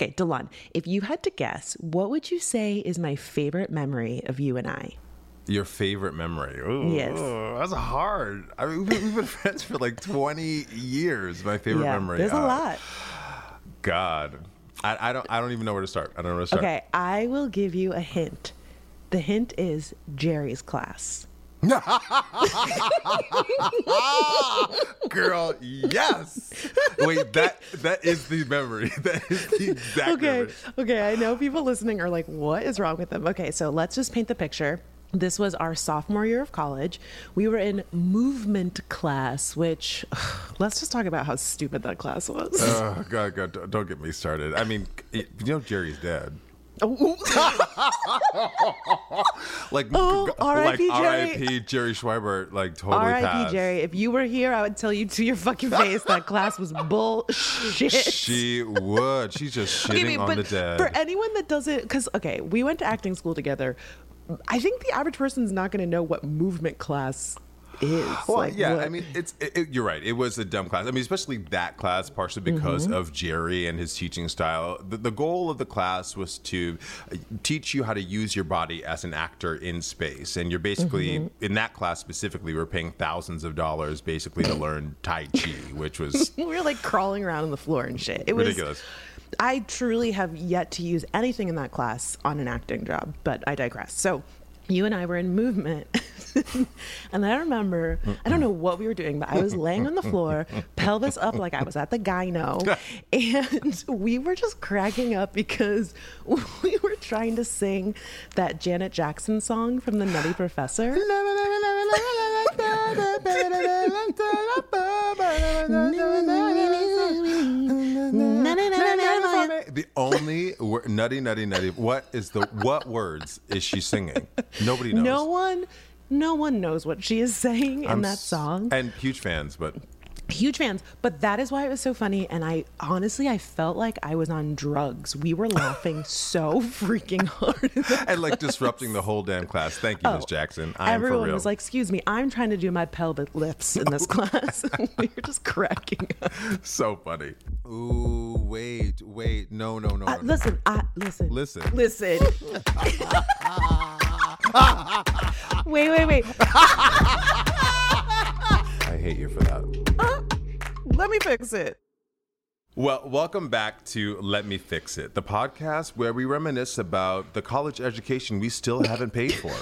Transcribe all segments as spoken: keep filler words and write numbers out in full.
Okay, Delon, if you had to guess, what would you say is my favorite memory of you and I? Your favorite memory? Ooh, Yes. That's hard. I mean, we've been, we've been friends for like twenty years. My favorite yeah, memory. There's a uh, lot. God, I, I don't. I don't even know where to start. I don't know where to start. Okay, I will give you a hint. The hint is Jerry's class. Girl, yes. Wait, that that is the memory. That is the exact Okay, memory. okay. I know people listening are like, "What is wrong with them?" Okay, so let's just paint the picture. This was our sophomore year of college. We were in movement class, which ugh, let's just talk about how stupid that class was. Oh God, God, don't- don't get me started. I mean, you know Jerry's dead. Oh, Like, Oh, g- R I like P Jerry. R I P Jerry Schweibert, like totally R I P passed. Jerry. If you were here, I would tell you to your fucking face that class was bullshit. She would. She's just shitting Okay, wait, on but the dead. for anyone that doesn't, because okay, we went to acting school together. I think the average person's not going to know what movement class is. Well, Like, yeah, what- I mean, it's it, it- you're right. It was a dumb class. I mean, especially that class, partially because Mm-hmm. of Jerry and his teaching style. The, the goal of the class was to uh, teach you how to use your body as an actor in space. And you're basically, Mm-hmm. in that class specifically, we're paying thousands of dollars basically to learn Tai Chi, which was we were like crawling around on the floor and shit. It was ridiculous. I truly have yet to use anything in that class on an acting job, but I digress. So you and I were in movement. And I remember, I don't know what we were doing, but I was laying on the floor, pelvis up like I was at the gyno. And we were just cracking up because we were trying to sing that Janet Jackson song from The Nutty Professor. The only word, nutty, nutty, nutty. What is the what words is she singing? Nobody knows. No one, no one knows what she is saying in I'm that s- song. And huge fans, but Huge fans, but that is why it was so funny. And I honestly, I felt like I was on drugs. We were laughing so freaking hard. and like disrupting the whole damn class. Thank you, Miss Oh, Jackson. I'm Everyone for real. was like, "Excuse me, I'm trying to do my pelvic lifts in this class." We were just cracking up. so funny. Ooh, wait, wait, no, no, no. Uh, no. listen, I listen, Listen. listen. wait, wait, wait. I hate you for that. Let me fix it. Well, welcome back to Let Me Fix It, the podcast where we reminisce about the college education we still haven't paid for.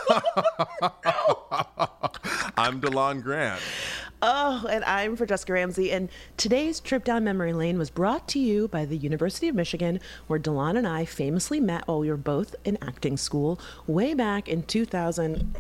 I'm DeLon Grant. Oh, and I'm for Jessica Ramsey. And today's trip down memory lane was brought to you by the University of Michigan, where Delon and I famously met while we were both in acting school way back in two thousand.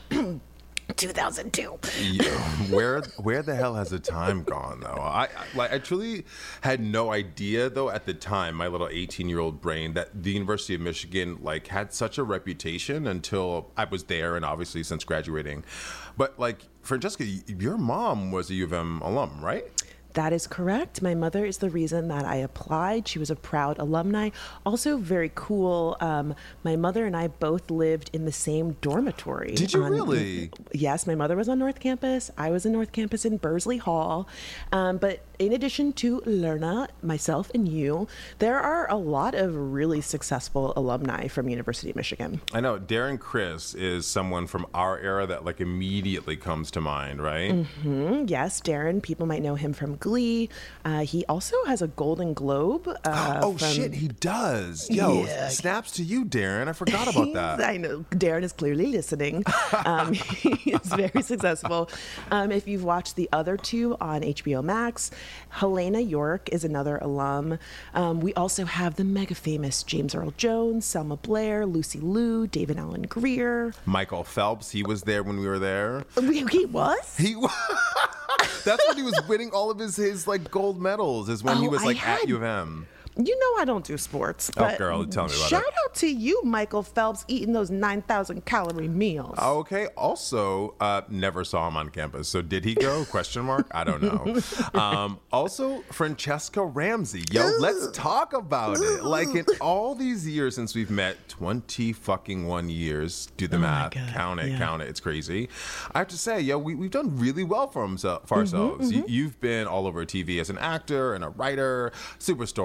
two thousand two. Yeah, where where the hell has the time gone though? I, I like I truly had no idea though at the time, my little eighteen year old brain, that the University of Michigan like had such a reputation until I was there, and obviously since graduating. But like Francesca, y- your mom was a U of M alum, right? That is correct. My mother is the reason that I applied. She was a proud alumni. Also, very cool. Um, my mother and I both lived in the same dormitory. Did you on- really? Yes, my mother was on North Campus. I was in North Campus in Bursley Hall. Um, but in addition to Lerna, myself, and you, there are a lot of really successful alumni from University of Michigan. I know Darren Criss is someone from our era that like immediately comes to mind, right? Mm, yes, Darren. People might know him from Glee. Uh, he also has a Golden Globe. Uh, oh from- shit, he does. Yo, Yeah. snaps to you, Darren. I forgot about that. I know Darren is clearly listening. Um, he is very successful. Um, if you've watched the other two on H B O Max, Helena York is another alum. Um, we also have the mega famous James Earl Jones, Selma Blair, Lucy Liu, David Allen Greer. Michael Phelps, he was there when we were there. He he was? He wa- That's when he was winning all of his his like gold medals. Is when he Oh, was I like had- at U of M. You know I don't do sports. Oh, But girl, tell me about shout it. out to you, Michael Phelps, eating those nine thousand calorie meals. Okay. Also, uh, never saw him on campus. So did he go? Question mark. I don't know. Um, also, Francesca Ramsey. Yo, let's talk about it. Like in all these years since we've met, twenty fucking one years. Do the Oh my math. God, Count it. yeah. Count it. It's crazy. I have to say, yo, we, we've done really well for, himself, for Mm-hmm, ourselves. You, you've been all over T V as an actor and a writer, Superstore, Iconic.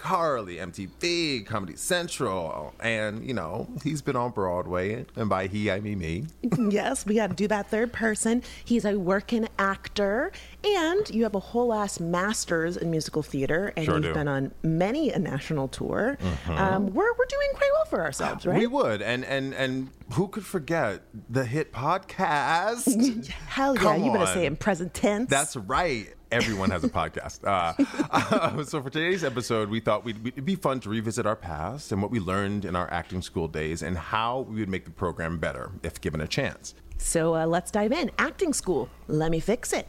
iCarly, M T V, Comedy Central, and, you know, he's been on Broadway, and by he, I mean me. Yes, we got to do that third person. He's a working actor, and you have a whole ass master's in musical theater, and Sure you've do. been on many a national tour. Um, we're, we're doing quite well for ourselves, right? We would, and and and who could forget the hit podcast? Hell yeah, Come you better on. say it in present tense. That's right. Everyone has a podcast. Uh, uh, so for today's episode, we thought we'd, it'd be fun to revisit our past and what we learned in our acting school days and how we would make the program better if given a chance. So uh, let's dive in. Acting school. Let me fix it.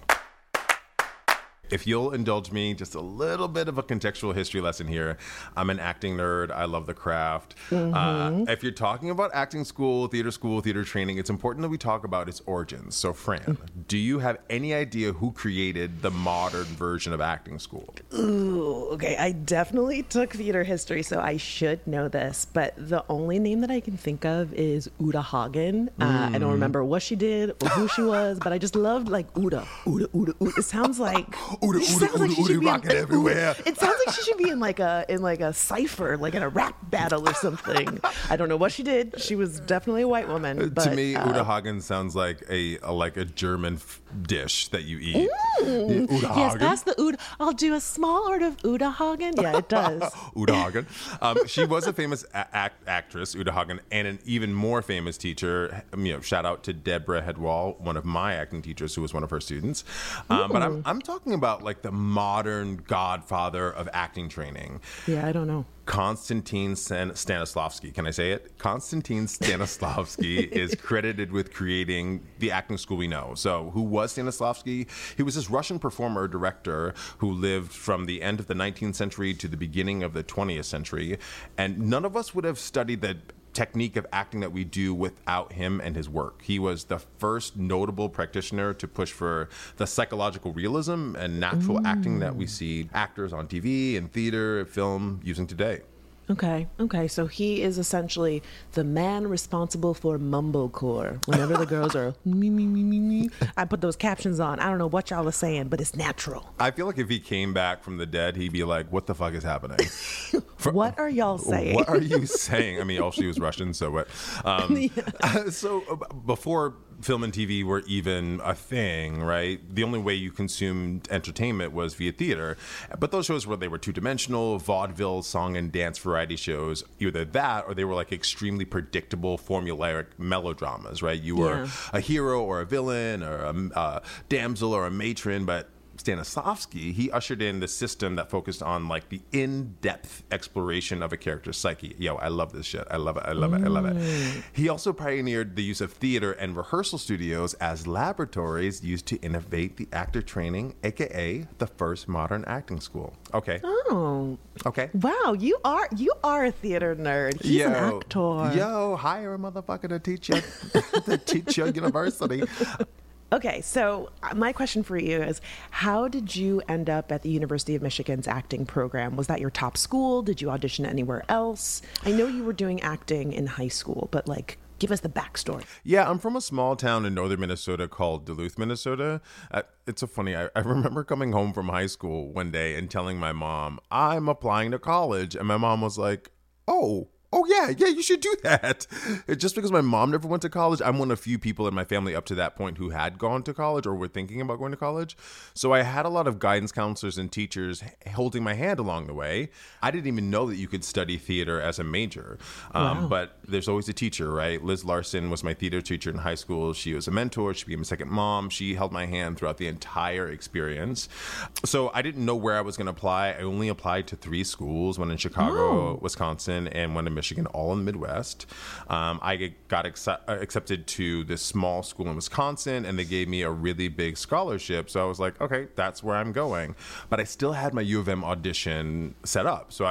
If you'll indulge me, just a little bit of a contextual history lesson here. I'm an acting nerd. I love the craft. Uh, if you're talking about acting school, theater school, theater training, it's important that we talk about its origins. So, Fran, do you have any idea who created the modern version of acting school? Ooh, okay. I definitely took theater history, so I should know this. But the only name that I can think of is Uta Hagen. Uh, I don't remember what she did or who she was, but I just loved like Uta, Uta, Uta, Uta. It sounds like Uta, she Uta, sounds like Uta, she Uta, should be in- rocking everywhere. It sounds like she should be in like a in like a cipher, like in a rap battle or something. I don't know what she did. She was definitely a white woman. But, to me, uh, Uta Hagen sounds like a, a like a German f- dish that you eat. Mm. Uta Yes, Hagen. that's the Uda. I'll do a small order of Uda Hagen. Yeah, it does. Uta Hagen. Um, she was a famous a- act- actress, Uta Hagen, and an even more famous teacher. You know, shout out to Deborah Hedwall, one of my acting teachers, who was one of her students. Um, but I'm I'm talking about like the modern godfather of acting training. Yeah, I don't know. Konstantin Stan- Stanislavski. Can I say it? Konstantin Stanislavski is credited with creating the acting school we know. So, who was Stanislavski? He was this Russian performer director who lived from the end of the nineteenth century to the beginning of the twentieth century. And none of us would have studied the technique of acting that we do without him and his work. He was the first notable practitioner to push for the psychological realism and natural mm. acting that we see actors on T V and theater, film using today. Okay, okay. So he is essentially the man responsible for mumblecore. Whenever the girls are me, me, me, me, me, I put those captions on. I don't know what y'all are saying, but it's natural. I feel like if he came back from the dead, he'd be like, what the fuck is happening? For, what are y'all saying? What are you saying? I mean, oh, she was Russian, so what? Um, yeah. So uh, before film and T V were even a thing, right? The only way you consumed entertainment was via theater. But those shows were, they were two-dimensional, vaudeville, song and dance variety shows. Either that or they were like extremely predictable, formulaic melodramas, right? You were Yeah. a hero or a villain or a, a damsel or a matron, but Stanislavski, he ushered in the system that focused on like the in-depth exploration of a character's psyche. Yo, I love this shit. I love it. I love it. I love it. He also pioneered the use of theater and rehearsal studios as laboratories used to innovate the actor training, aka the first modern acting school. Okay. Oh. Okay. Wow, you are you are a theater nerd. He's yo, an actor. Yo, hire a motherfucker to teach you to teach your university. Okay, so uh, my question for you is, how did you end up at the University of Michigan's acting program? Was that your top school? Did you audition anywhere else? I know you were doing acting in high school, but like, give us the backstory. Yeah, I'm from a small town in northern Minnesota called Duluth, Minnesota. Uh, it's so funny. I, I remember coming home from high school one day and telling my mom, I'm applying to college. And my mom was like, oh, oh, yeah, yeah, you should do that. It's just because my mom never went to college, I'm one of few people in my family up to that point who had gone to college or were thinking about going to college. So I had a lot of guidance counselors and teachers holding my hand along the way. I didn't even know that you could study theater as a major. Um, Wow. But there's always a teacher, right? Liz Larson was my theater teacher in high school. She was a mentor. She became a second mom. She held my hand throughout the entire experience. So I didn't know where I was going to apply. I only applied to three schools, one in Chicago, Oh. Wisconsin, and one in Michigan, all in the Midwest. Um, I got accept- accepted to this small school in Wisconsin, and they gave me a really big scholarship. So I was like, okay, that's where I'm going. But I still had my U of M audition set up. So I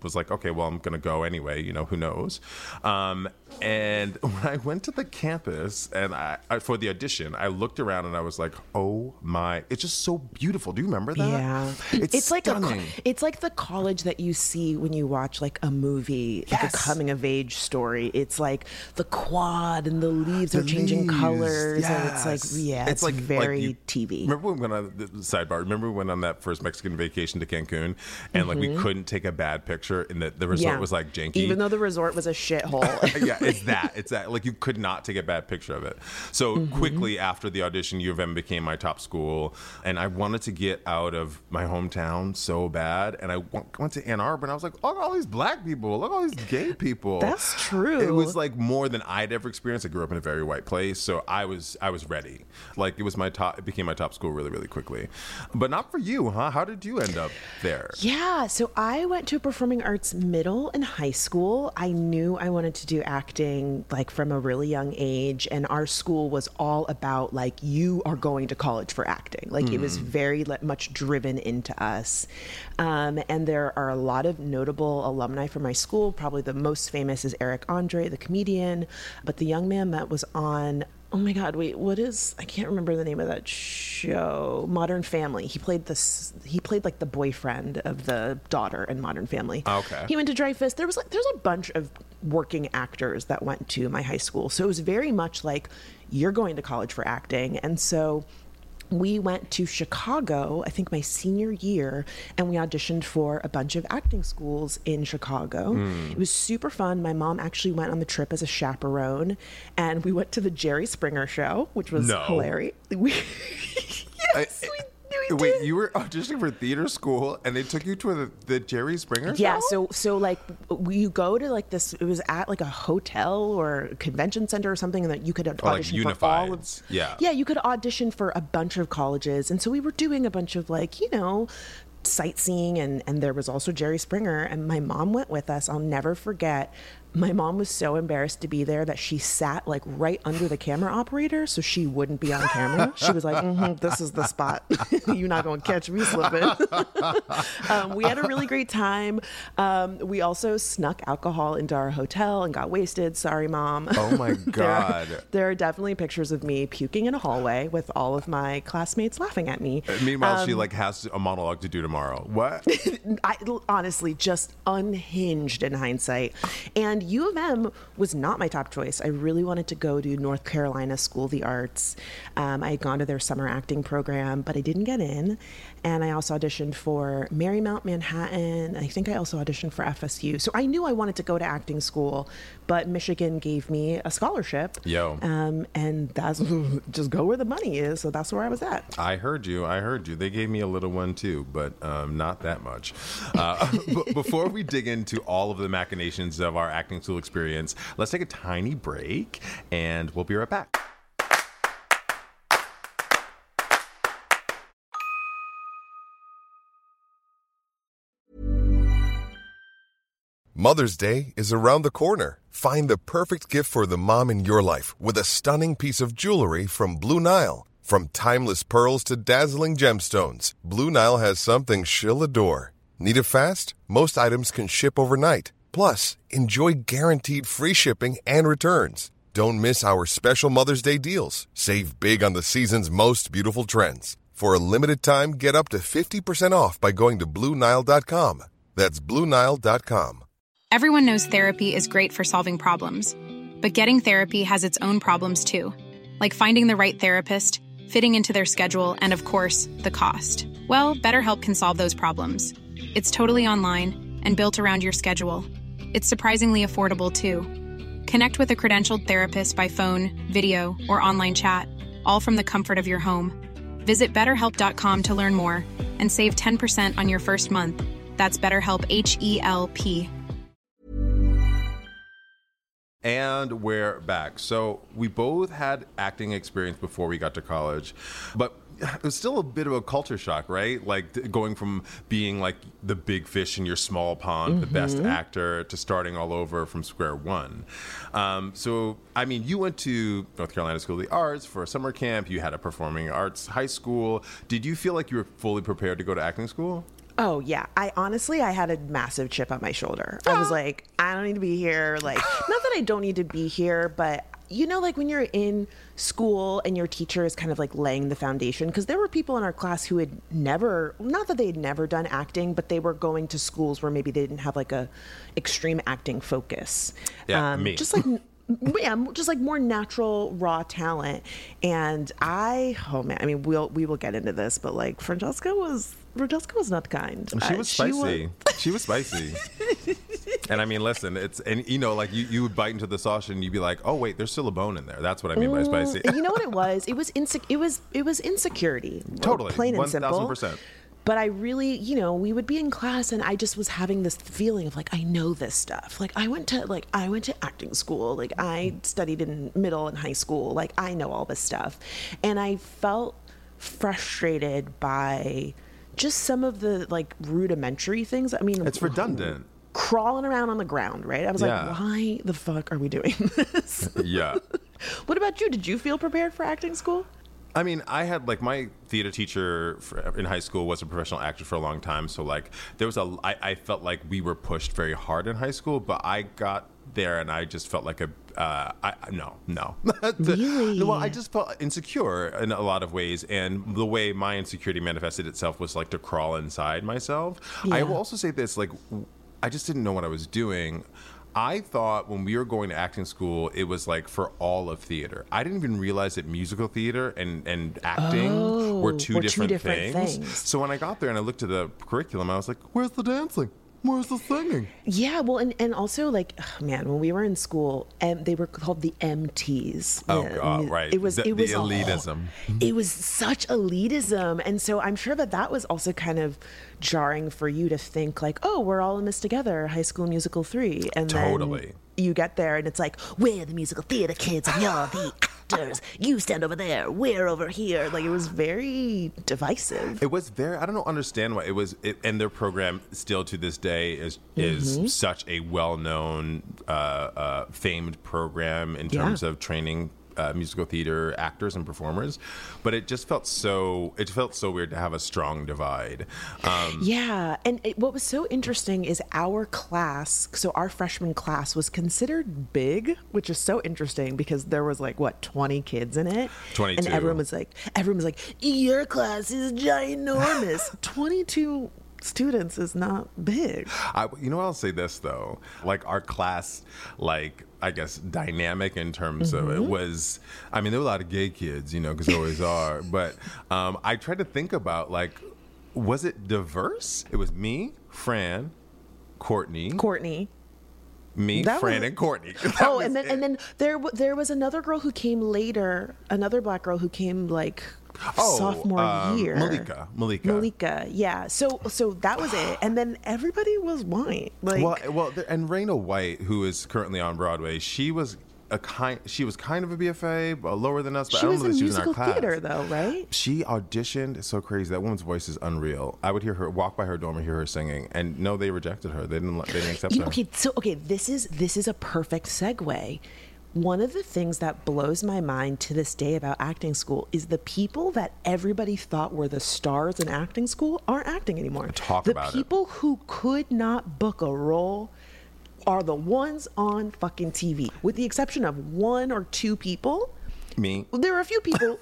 was like, okay, well, I'm going to go anyway. You know, who knows? Um, and when I went to the campus and I, I for the audition, I looked around and I was like, oh my, it's just so beautiful. Do you remember that? Yeah. It's, It's like a, stunning. co- it's like the college that you see when you watch like a movie, like Yes. a coming of age story. It's like the quad and the leaves The are changing leaves, colors, and it's like yes. yeah, it's, like very you- T V. Remember when we went on the sidebar? Remember we went on that first Mexican vacation to Cancun, and like we couldn't take a bad picture, and the, the resort Mm-hmm. Yeah. was like janky. Even though the resort was a shithole. Yeah, it's that. It's that. Like you could not take a bad picture of it. So Mm-hmm. quickly after the audition, U of M became my top school, and I wanted to get out of my hometown so bad. And I w- went to Ann Arbor, and I was like, look at all these black people. Look at all these gay people. That's true. It was like more than I'd ever experienced. I grew up in a very white place, so I was I was ready. Like it was my top. It became my top school really really quickly. But not for you, huh? How did you end up there? Yeah, so I went to performing arts middle and high school. I knew I wanted to do acting like from a really young age, and our school was all about like you are going to college for acting. Like it was very le- much driven into us. Um, and there are a lot of notable alumni from my school. Probably the most famous is Eric Andre, the comedian, but the young man that was on oh my God, wait, what is, I can't remember the name of that show. Modern Family. He played this, he played like the boyfriend of the daughter in Modern Family. Okay. He went to Dreyfus. There was like, there's a bunch of working actors that went to my high school. So it was very much like, you're going to college for acting. And so we went to Chicago, I think my senior year, and we auditioned for a bunch of acting schools in Chicago. Mm. It was super fun. My mom actually went on the trip as a chaperone, and we went to the Jerry Springer show, which was No. hilarious. We, yes, I- we, we Wait, did. you were auditioning for theater school, and they took you to the, the Jerry Springer Yeah, show? so so like you go to like this. It was at like a hotel or a convention center or something, and that you could like audition for all of. Unifieds. Yeah. yeah, you could audition for a bunch of colleges, and so we were doing a bunch of like you know sightseeing, and and there was also Jerry Springer, and my mom went with us. I'll never forget. My mom was so embarrassed to be there that she sat like right under the camera operator so she wouldn't be on camera. She was like, mm-hmm, this is the spot. You're not going to catch me slipping. um, we had a really great time. Um, we also snuck alcohol into our hotel and got wasted. Sorry, Mom. Oh my There are, God. there are definitely pictures of me puking in a hallway with all of my classmates laughing at me. Meanwhile, she like has a monologue to do tomorrow. What? I honestly just unhinged in hindsight. And U of M was not my top choice. I really wanted to go to North Carolina School of the Arts. Um, I had gone to their summer acting program, but I didn't get in. And I also auditioned for Marymount Manhattan. I think I also auditioned for F S U. So I knew I wanted to go to acting school, but Michigan gave me a scholarship. Yo. Um, and that's just go where the money is. So that's where I was at. I heard you. I heard you. They gave me a little one too, but um, not that much. Uh, but before we dig into all of the machinations of our acting school experience, let's take a tiny break, and we'll be right back. Mother's Day is around the corner. Find the perfect gift for the mom in your life with a stunning piece of jewelry from Blue Nile. From timeless pearls to dazzling gemstones, Blue Nile has something she'll adore. Need it fast? Most items can ship overnight. Plus, enjoy guaranteed free shipping and returns. Don't miss our special Mother's Day deals. Save big on the season's most beautiful trends. For a limited time, get up to fifty percent off by going to Blue Nile dot com. That's Blue Nile dot com. Everyone knows therapy is great for solving problems, but getting therapy has its own problems too, like finding the right therapist, fitting into their schedule, and of course, the cost. Well, BetterHelp can solve those problems. It's totally online and built around your schedule. It's surprisingly affordable too. Connect with a credentialed therapist by phone, video, or online chat, all from the comfort of your home. Visit better help dot com to learn more and save ten percent on your first month. That's BetterHelp, H E L P. And we're back. So we both had acting experience before we got to college, but it was still a bit of a culture shock, right? Like th- going from being like the big fish in your small pond, mm-hmm. the best actor, to starting all over from square one. Um, so, I mean, you went to North Carolina School of the Arts for a summer camp. You had a performing arts high school. Did you feel like you were fully prepared to go to acting school? Oh yeah. I honestly, I had a massive chip on my shoulder. I was like, I don't need to be here. Like, not that I don't need to be here, but you know, like when you're in school and your teacher is kind of like laying the foundation, because there were people in our class who had never, not that they had never done acting, but they were going to schools where maybe they didn't have like a extreme acting focus. Yeah, um, me. Just like, yeah, just like more natural, raw talent. And I, oh man, I mean, we'll, we will get into this, but like Francesca was, Francesca was not kind. She was Uh, spicy. She was spicy. And I mean, listen, it's, and you know, like you, you would bite into the sausage and you'd be like, oh wait, there's still a bone in there. That's what I mean by spicy. You know what it was? It was inse- It was it was insecurity. Totally. Plain and one simple. thousand percent. But I really, you know, we would be in class and I just was having this feeling of like, I know this stuff. Like I went to like I went to acting school. Like I studied in middle and high school. Like I know all this stuff. And I felt frustrated by just some of the like rudimentary things. I mean, It's redundant. Crawling around on the ground, right? I was Yeah. like, why the fuck are we doing this? Yeah. What about you? Did you feel prepared for acting school? I mean, I had like my theater teacher for, in high school was a professional actor for a long time. So like there was a, I, I felt like we were pushed very hard in high school, but I got there and I just felt like a, uh, I, no, no. Really? Well, I just felt insecure in a lot of ways. And the way my insecurity manifested itself was like to crawl inside myself. I Yeah. will also say this, like, I just didn't know what I was doing. I thought when we were going to acting school, it was like for all of theater. I didn't even realize that musical theater and, and acting Oh, were two were two different, different things. things. So when I got there and I looked at the curriculum, I was like, where's the dancing? Where's the singing? Yeah, well, and, and also like, ugh, man, when we were in school, um, they were called the M Ts. Oh, Yeah, God, right. It was The- it was the a whole- elitism. it was such elitism, and so I'm sure that that was also kind of jarring for you to think like, oh, we're all in this together, High School Musical three, and Totally. then you get there and it's like, we're the musical theater kids and you're the actors. You stand over there, we're over here. Like it was very divisive. It was very, I don't know, understand why it was, it, and their program still to this day is is Mm-hmm. such a well-known, uh, uh, famed program in Yeah. terms of training uh, musical theater actors and performers. But it just felt so, it felt so weird to have a strong divide. Um, Yeah, and it, what was so interesting is our class, so our freshman class was considered big, which is so interesting because there was like what twenty kids in it, twenty-two. and everyone was like, everyone was like, your class is ginormous. twenty-two students is not big. I, you know, I'll say this though, like our class, like I guess dynamic in terms of it was. I mean, there were a lot of gay kids, you know, because there always are. But um, I tried to think about like, was it diverse? It was me, Fran, Courtney, Courtney. me, that Fran, was- and Courtney. That Oh, was and then it. and then there w- there was another girl who came later, another black girl who came like Oh, sophomore um, year. Malika, Malika. Malika, yeah. So so that was it, and then everybody was white. Like, well, well, there- and Raina White, who is currently on Broadway, she was a kind. She was kind of a B F A, but lower than us. But she I don't was know in that she was in musical our class. theater, though, right? She auditioned. It's so crazy. That woman's voice is unreal. I would hear her walk by her dorm and hear her singing, and no, they rejected her. They didn't. They didn't accept You- her. okay, so okay, this is this is a perfect segue. One of the things that blows my mind to this day about acting school is the people that everybody thought were the stars in acting school aren't acting anymore. Talk the about it. people who could not book a role are the ones on fucking T V, with the exception of one or two people. Me, There are a few people.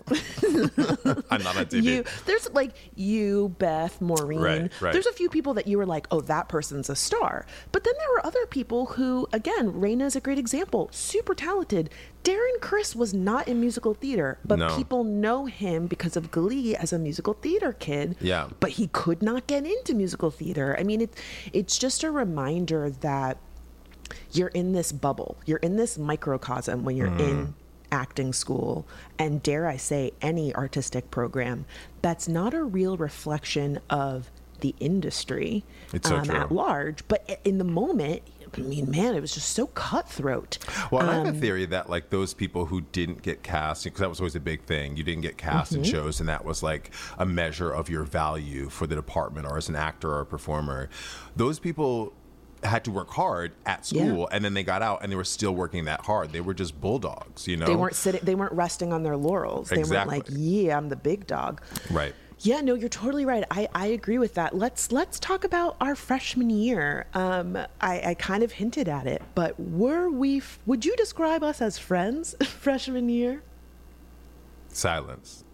I'm not on T V. You, there's like you, Beth, Maureen. Right, right. There's a few people that you were like, oh, that person's a star. But then there were other people who, again, Raina is a great example, super talented. Darren Criss was not in musical theater, but No. people know him because of Glee as a musical theater kid. Yeah. But he could not get into musical theater. I mean, it, it's just a reminder that you're in this bubble. You're in this microcosm when you're Mm. in acting school, and dare I say any artistic program that's not a real reflection of the industry It's so true. at large. But i- in the moment, I mean, man, it was just so cutthroat. Well, and I Um, have a theory that like those people who didn't get cast, because that was always a big thing. You didn't get cast Mm-hmm. in shows, and that was like a measure of your value for the department or as an actor or a performer. Those people had to work hard at school, Yeah. and then they got out and they were still working that hard. They were just bulldogs, you know. They weren't sitting. They weren't resting on their laurels. They Exactly. weren't like, "Yeah, I'm the big dog." Right. Yeah, no, you're totally right. I, I agree with that. Let's let's talk about our freshman year. Um, I, I kind of hinted at it, but were we? F- would you describe us as friends freshman year? Silence.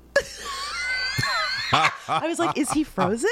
I was like, is he frozen?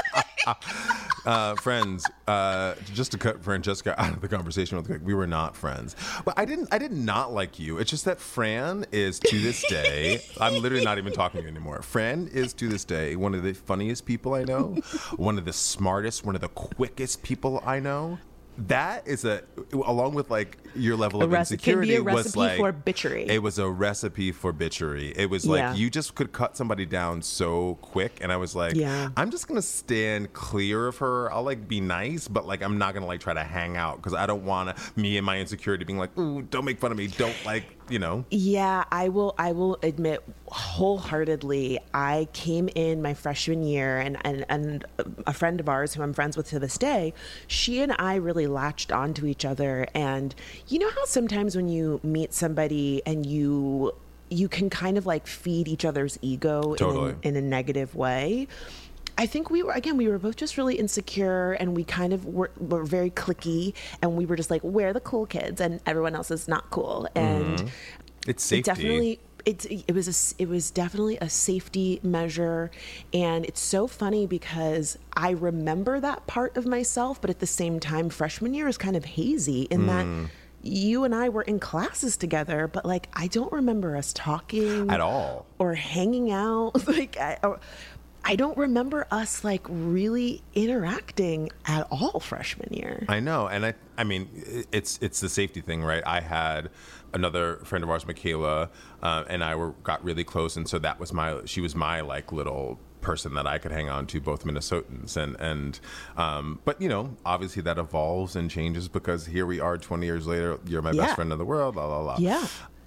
uh, friends, uh, just to cut Francesca out of the conversation real quick, we were not friends. But I didn't I did not like you. It's just that Fran is, to this day, I'm literally not even talking to you anymore. Fran is, to this day, one of the funniest people I know, one of the smartest, one of the quickest people I know. That is a, along with like your level a of recipe, insecurity, can be a was recipe like for bitchery. It was a recipe for bitchery. It was like Yeah. you just could cut somebody down so quick, and I was like, Yeah. I'm just gonna stand clear of her. I'll like be nice, but like I'm not gonna like try to hang out because I don't want to. Me and my insecurity being like, ooh, don't make fun of me. Don't like, you know. Yeah, I will. I will admit wholeheartedly. I came in my freshman year, and and and a friend of ours who I'm friends with to this day, she and I really latched onto each other. And you know how sometimes when you meet somebody and you you can kind of like feed each other's ego Totally. in, a, in a negative way. I think we were, again, we were both just really insecure, and we kind of were, were very cliquey, and we were just like, we're the cool kids and everyone else is not cool. And Mm-hmm. It's safety. it definitely, it's, it was a, it was definitely a safety measure. And it's so funny because I remember that part of myself, but at the same time, freshman year is kind of hazy in that you and I were in classes together, but like, I don't remember us talking At all. or hanging out. Like, I, or, I don't remember us like really interacting at all freshman year. I know, and I, I mean, it's it's the safety thing, right? I had another friend of ours, Michaela, uh, and I were got really close, and so that was my, she was my like little person that I could hang on to, both Minnesotans, and and um, but you know, obviously that evolves and changes because here we are, twenty years later. You're my Yeah. best friend in the world. La la la. Yeah.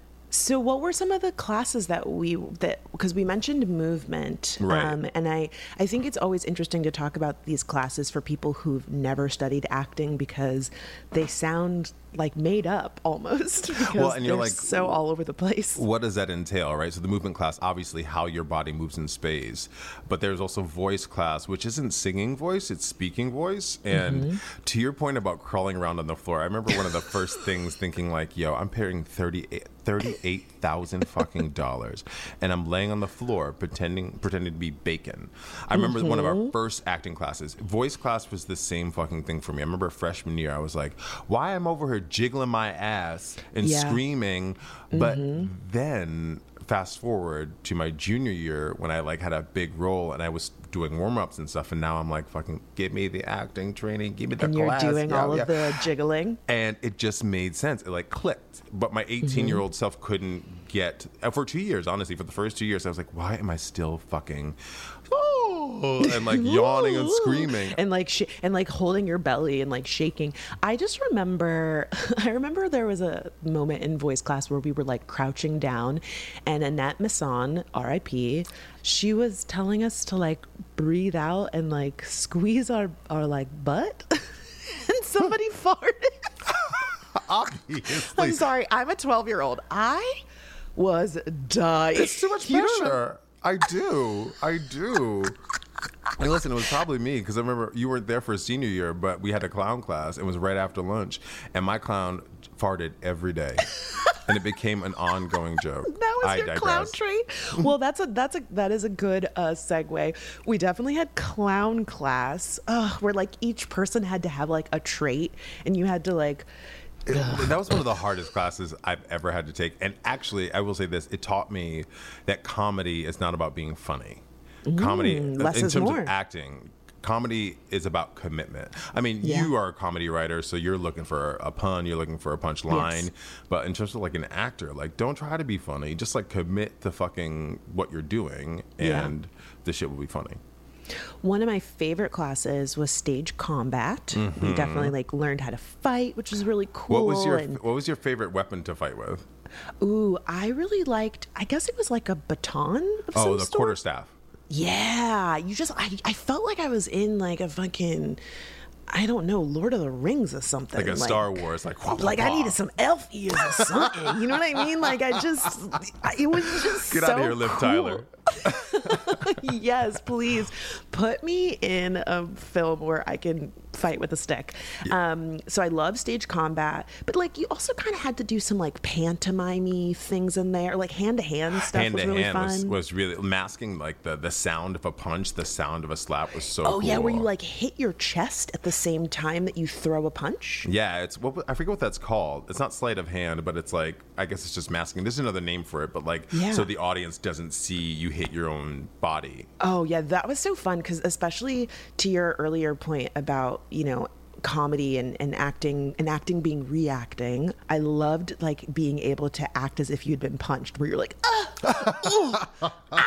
So what were some of the classes that we, that, because we mentioned movement, Right. um, and I, I think it's always interesting to talk about these classes for people who've never studied acting because they sound like made up almost because Well, and you're they're like, so all over the place. What does that entail, right? So the movement class, obviously how your body moves in space, but there's also voice class, which isn't singing voice, it's speaking voice. And Mm-hmm. to your point about crawling around on the floor, I remember one of the first things thinking like, yo, I'm paying thirty-eight thousand fucking dollars and I'm laying on the floor pretending pretending to be bacon. I remember one of Mm-hmm. our first acting classes. Voice class was the same fucking thing for me. I remember freshman year, I was like, why I'm over here jiggling my ass and Yeah. screaming. But Mm-hmm. then fast forward to my junior year when I like had a big role and I was doing warm-ups and stuff, and now I'm like, fucking give me the acting training, give me the And you're class. doing Yeah, all yeah. of the jiggling. And it just made sense. It like clicked. But my eighteen year old self couldn't get, uh, for two years, honestly, for the first two years, I was like, why am I still fucking, oh, and like yawning and screaming. and like sh- and like holding your belly and like shaking. I just remember I remember there was a moment in voice class where we were like crouching down, and Annette Masson, R I P, she was telling us to like breathe out and like squeeze our our like butt and somebody farted. Obviously. I'm sorry, I'm a twelve year old. I was dying. It's too much You don't know- pressure. I do. I do. And listen, it was probably me because I remember you weren't there for senior year, but we had a clown class. It was right after lunch, and my clown farted every day, and it became an ongoing joke. That was I your digress. clown trait. Well, that's a that's a that is a good uh, segue. We definitely had clown class, uh, where like each person had to have like a trait, and you had to like. It- that was one of the hardest classes I've ever had to take. And actually, I will say this: it taught me that comedy is not about being funny. Comedy, less in is terms more. of acting, comedy is about commitment. I mean, Yeah. you are a comedy writer, so you're looking for a pun, you're looking for a punchline. Yes. But in terms of like an actor, like don't try to be funny. Just like commit to fucking what you're doing, Yeah. and the shit will be funny. One of my favorite classes was stage combat. We definitely like learned how to fight, which was really cool. Mm-hmm. What was your and, What was your favorite weapon to fight with? ooh, I really liked. I guess it was like a baton of Oh, some the sort. quarterstaff. Yeah, you just I, I felt like I was in like a fucking I don't know Lord of the Rings or something. Like a Star Wars, like wah, wah, like I wah. needed some elf ears or something. You know what I mean? Like I just I, it was just Get so out of here, Liv cool. Tyler. Yes, please put me in a film where I can fight with a stick. Yeah. Um, so I love stage combat, but like you also kind of had to do some like pantomime things in there, like hand to hand stuff hand was to really hand fun. Was, was really masking like the the sound of a punch, the sound of a slap was so. Oh cool. Yeah, where you like hit your chest at the same time that you throw a punch. Yeah, it's what I forget what that's called. It's not sleight of hand, but it's like I guess it's just masking. There's another name for it, but like yeah. so the audience doesn't see you hit your own body. Oh yeah, that was so fun because especially to your earlier point about, you know, comedy and, and acting and acting being reacting. I loved like being able to act as if you'd been punched, where you're like, ah, ooh,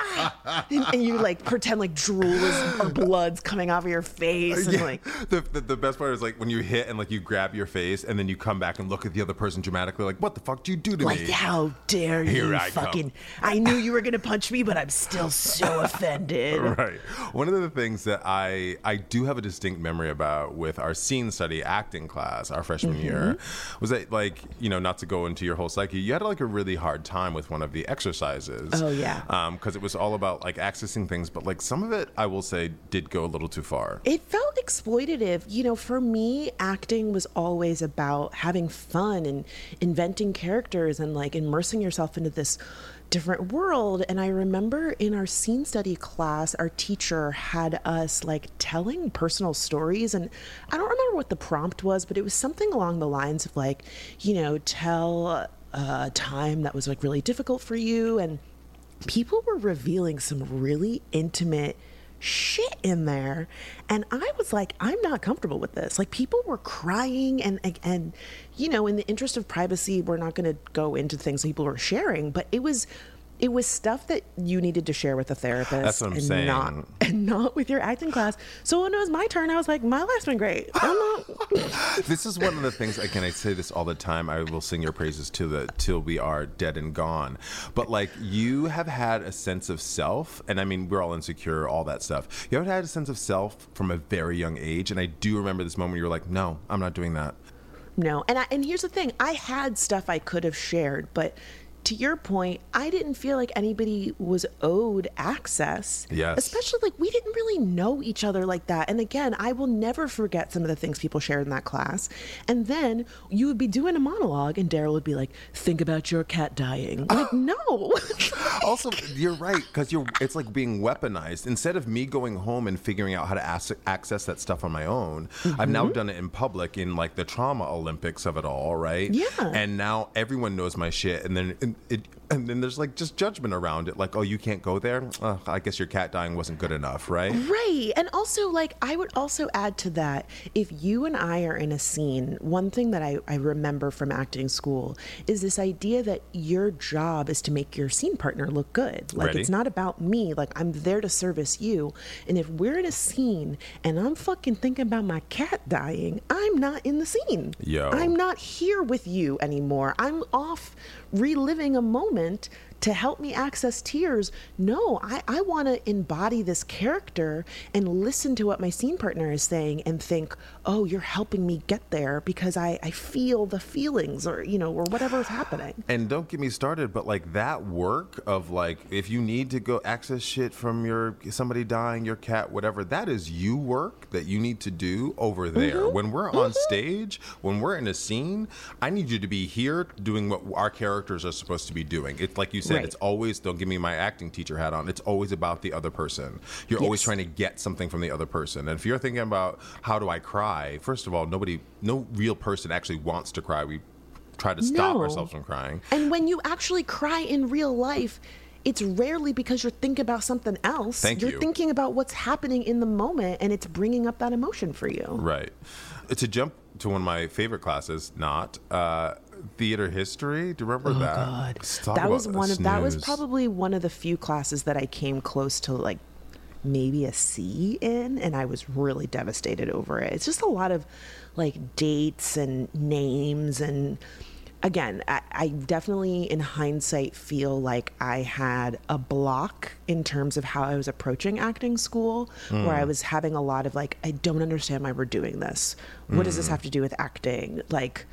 ah, and, and you like pretend like drool is, or blood's coming off of your face. And yeah. like the, the the best part is like when you hit and like you grab your face and then you come back and look at the other person dramatically like, what the fuck did you do to like, me? Like, how dare you Here I fucking, come. I knew you were going to punch me, but I'm still so offended. Right. One of the things that I I do have a distinct memory about with our scene study acting class our freshman mm-hmm. year was that, like, you know, not to go into your whole psyche, you had like a really hard time with one of the exercises. Oh yeah. Um, because it was all about like accessing things, but like some of it I will say did go a little too far. It felt exploitative. You know, for me, acting was always about having fun and inventing characters and like immersing yourself into this different world. And I remember in our scene study class, our teacher had us like telling personal stories. And I don't remember what the prompt was, but it was something along the lines of like, you know, tell a time that was like really difficult for you. And people were revealing some really intimate shit in there, and I was like, I'm not comfortable with this. Like, people were crying, and and, and you know, in the interest of privacy, we're not going to go into things people were sharing, but it was it was stuff that you needed to share with a therapist. That's what I'm and saying. Not, and not with your acting class. So when it was my turn, I was like, my life's been great. I'm not. This is one of the things, again, I say this all the time. I will sing your praises to the till we are dead and gone. But like, you have had a sense of self, and I mean, we're all insecure, all that stuff. You have had a sense of self from a very young age, and I do remember this moment where you were like, no, I'm not doing that. No, and I, and here's the thing. I had stuff I could have shared, but to your point, I didn't feel like anybody was owed access. Yes. Especially like we didn't really know each other like that. And again, I will never forget some of the things people shared in that class. And then you would be doing a monologue and Daryl would be like, think about your cat dying. I'm like, no. Also, you're right, because you're it's like being weaponized. Instead of me going home and figuring out how to as- access that stuff on my own, mm-hmm. I've now done it in public in like the trauma Olympics of it all, right? Yeah. And now everyone knows my shit, and then and, it and then there's like just judgment around it, like, oh, you can't go there. Uh, I guess your cat dying wasn't good enough, right? Right. And also, like, I would also add to that, if you and I are in a scene, one thing that I, I remember from acting school is this idea that your job is to make your scene partner look good. Like, Ready? It's not about me. Like, I'm there to service you. And if we're in a scene and I'm fucking thinking about my cat dying, I'm not in the scene. Yo. I'm not here with you anymore. I'm off reliving a moment to help me access tears. No, I, I want to embody this character and listen to what my scene partner is saying and think, oh, you're helping me get there because I, I feel the feelings or, you know, or whatever is happening. And don't get me started, but like that work of like, if you need to go access shit from your somebody dying, your cat, whatever, that is you work that you need to do over there. Mm-hmm. When we're on mm-hmm. stage, when we're in a scene, I need you to be here doing what our characters are supposed to be doing. It's like you said, right. It's always, don't give me my acting teacher hat on, it's always about the other person. You're yes. always trying to get something from the other person. And if you're thinking about how do I cry, first of all, nobody, no real person actually wants to cry. We try to stop no. ourselves from crying. And when you actually cry in real life, it's rarely because you're thinking about something else. Thank you're you. thinking about what's happening in the moment, and it's bringing up that emotion for you. Right. To jump to one of my favorite classes, not uh, theater history. Do you remember oh, that? God. Talk that was one of snooze. that was probably one of the few classes that I came close to like maybe a C in, and I was really devastated over it. It's just a lot of like dates and names, and again, I, I definitely in hindsight feel like I had a block in terms of how I was approaching acting school, mm. where I was having a lot of like, I don't understand why we're doing this. What mm. does this have to do with acting? Like,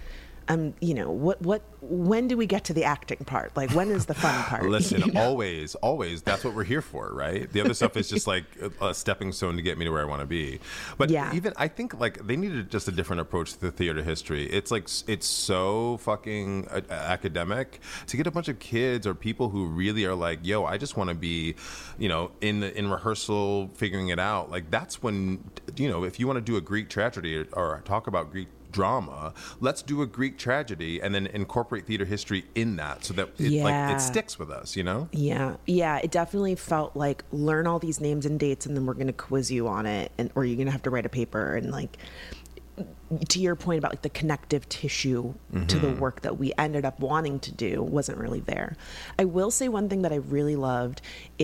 um, you know, what, what, when do we get to the acting part? Like, when is the fun part? Listen, You know? always, always. That's what we're here for, right? The other stuff is just like a, a stepping stone to get me to where I want to be. But Yeah. even I think like they needed just a different approach to the theater history. It's like it's so fucking uh, academic to get a bunch of kids or people who really are like, yo, I just want to be, you know, in the, in rehearsal figuring it out. Like that's when, you know, if you want to do a Greek tragedy or, or talk about Greek drama, let's do a Greek tragedy and then incorporate theater history in that so that it, like Yeah. it sticks with us, you know? Yeah, yeah, it definitely felt like learn all these names and dates, and then we're gonna quiz you on it, and or you're gonna have to write a paper, and like to your point about like the connective tissue mm-hmm. to the work that we ended up wanting to do wasn't really there. I will say one thing that I really loved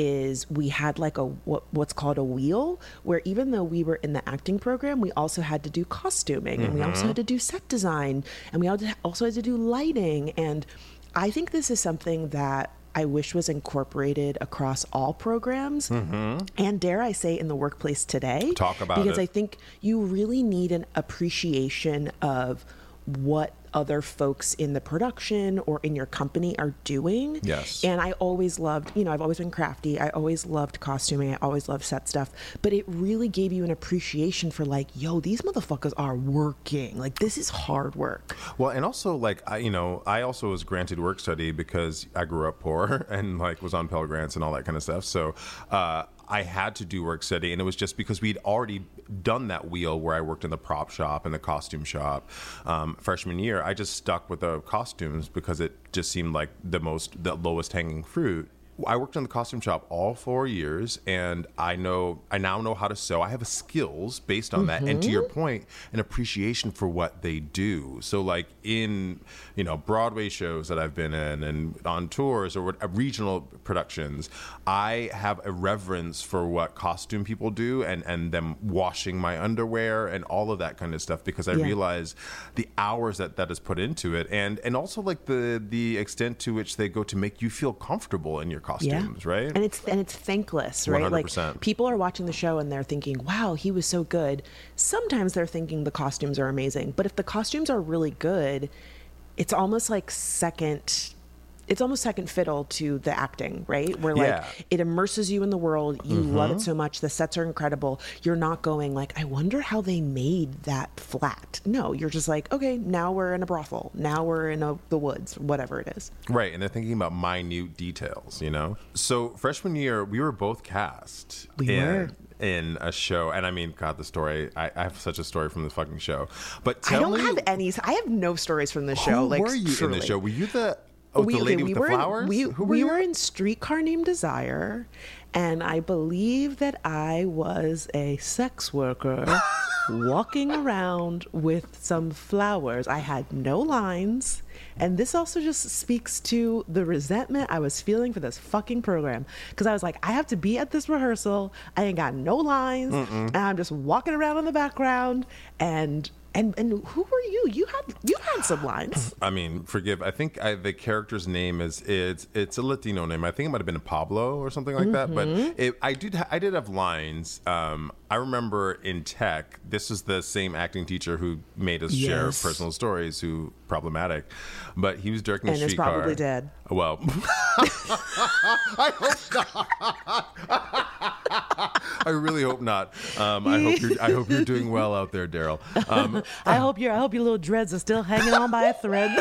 is we had like a what, what's called a wheel, where even though we were in the acting program, we also had to do costuming, mm-hmm. and we also had to do set design, and we also had to do lighting. And I think this is something that I wish was incorporated across all programs, mm-hmm. and dare I say in the workplace today. Talk about because it. I think you really need an appreciation of what other folks in the production or in your company are doing. Yes. And I always loved, you know, I've always been crafty. I always loved costuming. I always loved set stuff. But it really gave you an appreciation for like, yo, these motherfuckers are working. Like, this is hard work. Well, and also like, I, you know, I also was granted work study because I grew up poor and like was on Pell Grants and all that kind of stuff. So, uh, I had to do work study, and it was just because we'd already done that wheel where I worked in the prop shop and the costume shop. Um, freshman year, I just stuck with the costumes because it just seemed like the most, the lowest hanging fruit. I worked in the costume shop all four years, and I know I now know how to sew. I have skills based on that, and to your point, an appreciation for what they do. So, like in you know Broadway shows that I've been in, and on tours or what, uh, regional productions, I have a reverence for what costume people do, and and them washing my underwear and all of that kind of stuff, because I Yeah. realize the hours that that is put into it, and and also like the the extent to which they go to make you feel comfortable in your costumes, yeah. right? And it's and it's thankless, right? one hundred percent. Like people are watching the show and they're thinking, "Wow, he was so good." Sometimes they're thinking the costumes are amazing, but if the costumes are really good, it's almost like second it's almost second fiddle to the acting, right? Where like Yeah. it immerses you in the world, you Mm-hmm. love it so much, the sets are incredible. You're not going like, I wonder how they made that flat. No, you're just like, okay, now we're in a brothel. Now we're in a, the woods, whatever it is. Right, and they're thinking about minute details, you know? So freshman year, we were both cast We in, were. in a show. And I mean, God, the story, I, I have such a story from the fucking show. But tell I don't me, have any, I have no stories from the show. who like, were you truly. in the show? Were you the, oh, we, the lady okay, with we the were flowers? In, we Who were we you? were in Streetcar Named Desire, and I believe that I was a sex worker walking around with some flowers. I had no lines, and this also just speaks to the resentment I was feeling for this fucking program, because I was like, I have to be at this rehearsal. I ain't got no lines, and I'm just walking around in the background, and And and who were you? You had you had some lines. I mean, forgive. I think I, the character's name is it's it's a Latino name. I think it might have been Pablo or something like that. But it, I did ha- I did have lines. Um, I remember in tech, this is the same acting teacher who made us share Yes. personal stories. Who problematic, but he was directing a And is streetcar. probably dead. Well, I hope not. I really hope not. Um, I hope you're I hope you're doing well out there, Daryl. Um, I hope your I hope your little dreads are still hanging on by a thread.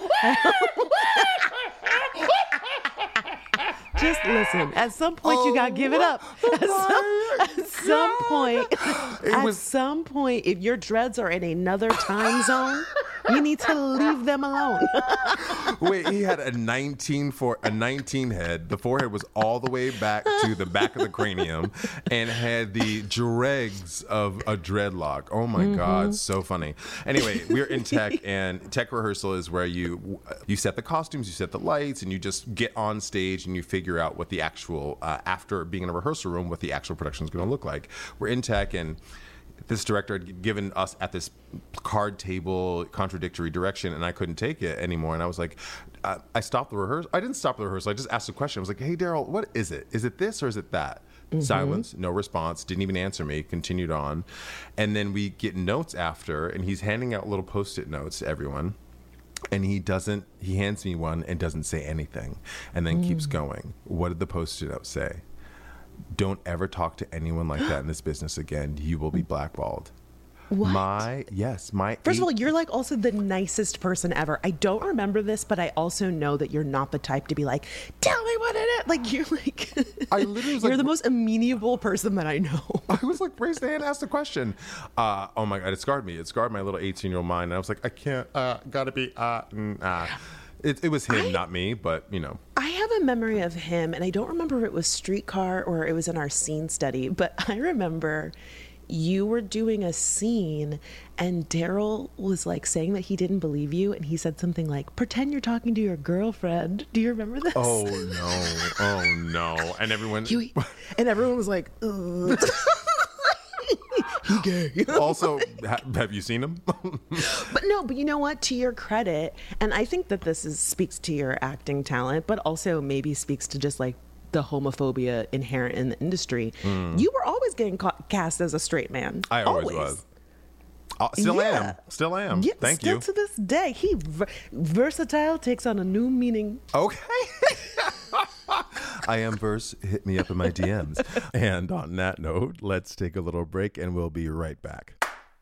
Just listen. At some point, you gotta give it up. At some, at some point, at was- some point, if your dreads are in another time zone, you need to leave them alone. Wait, he had a nineteen for a nineteen head. The forehead was all the way back to the back of the cranium, and had the dregs of a dreadlock. Oh my Mm-hmm. God, so funny. Anyway, we're in tech, and tech rehearsal is where you you set the costumes, you set the lights, and you just get on stage and you figure out what the actual uh, after being in a rehearsal room, what the actual production is going to look like. We're in tech, and this director had given us at this card table contradictory direction, and I couldn't take it anymore. And I was like, uh, I stopped the rehearsal. I didn't stop the rehearsal. I just asked a question. I was like, hey, Daryl, what is it? Is it this or is it that? Mm-hmm. Silence, no response, didn't even answer me, continued on. And then we get notes after, and he's handing out little Post-it notes to everyone. And he doesn't, he hands me one and doesn't say anything and then mm. keeps going. What did the Post-it note say? Don't ever talk to anyone like that in this business again. You will be blackballed. What? My, yes, my. First eight, of all, you're like also the nicest person ever. I don't remember this, but I also know that you're not the type to be like, tell me what it is. Like, you're like, I literally was you're like, the most amenable person that I know. I was like, raise the hand, ask the question. Uh, oh my God, it scarred me. It scarred my little eighteen year old mind. And I was like, I can't, uh, gotta be, uh, mm, uh. It, it was him, I, not me, but you know. I have a memory of him, and I don't remember if it was Streetcar or it was in our scene study, but I remember you were doing a scene and Daryl was like saying that he didn't believe you, and he said something like, pretend you're talking to your girlfriend. Do you remember this? Oh no, oh no. And everyone you, and everyone was like, ugh. He gay. Also, ha- have you seen him? But no, but you know what? To your credit, and I think that this is speaks to your acting talent, but also maybe speaks to just like the homophobia inherent in the industry. Mm. You were always getting ca- cast as a straight man. I always, always. was. Uh, still yeah. am. Still am. Yeah, Thank still you. To this day, he ver- versatile takes on a new meaning. Okay. I am verse. Hit me up in my D Ms. And on that note, let's take a little break and we'll be right back.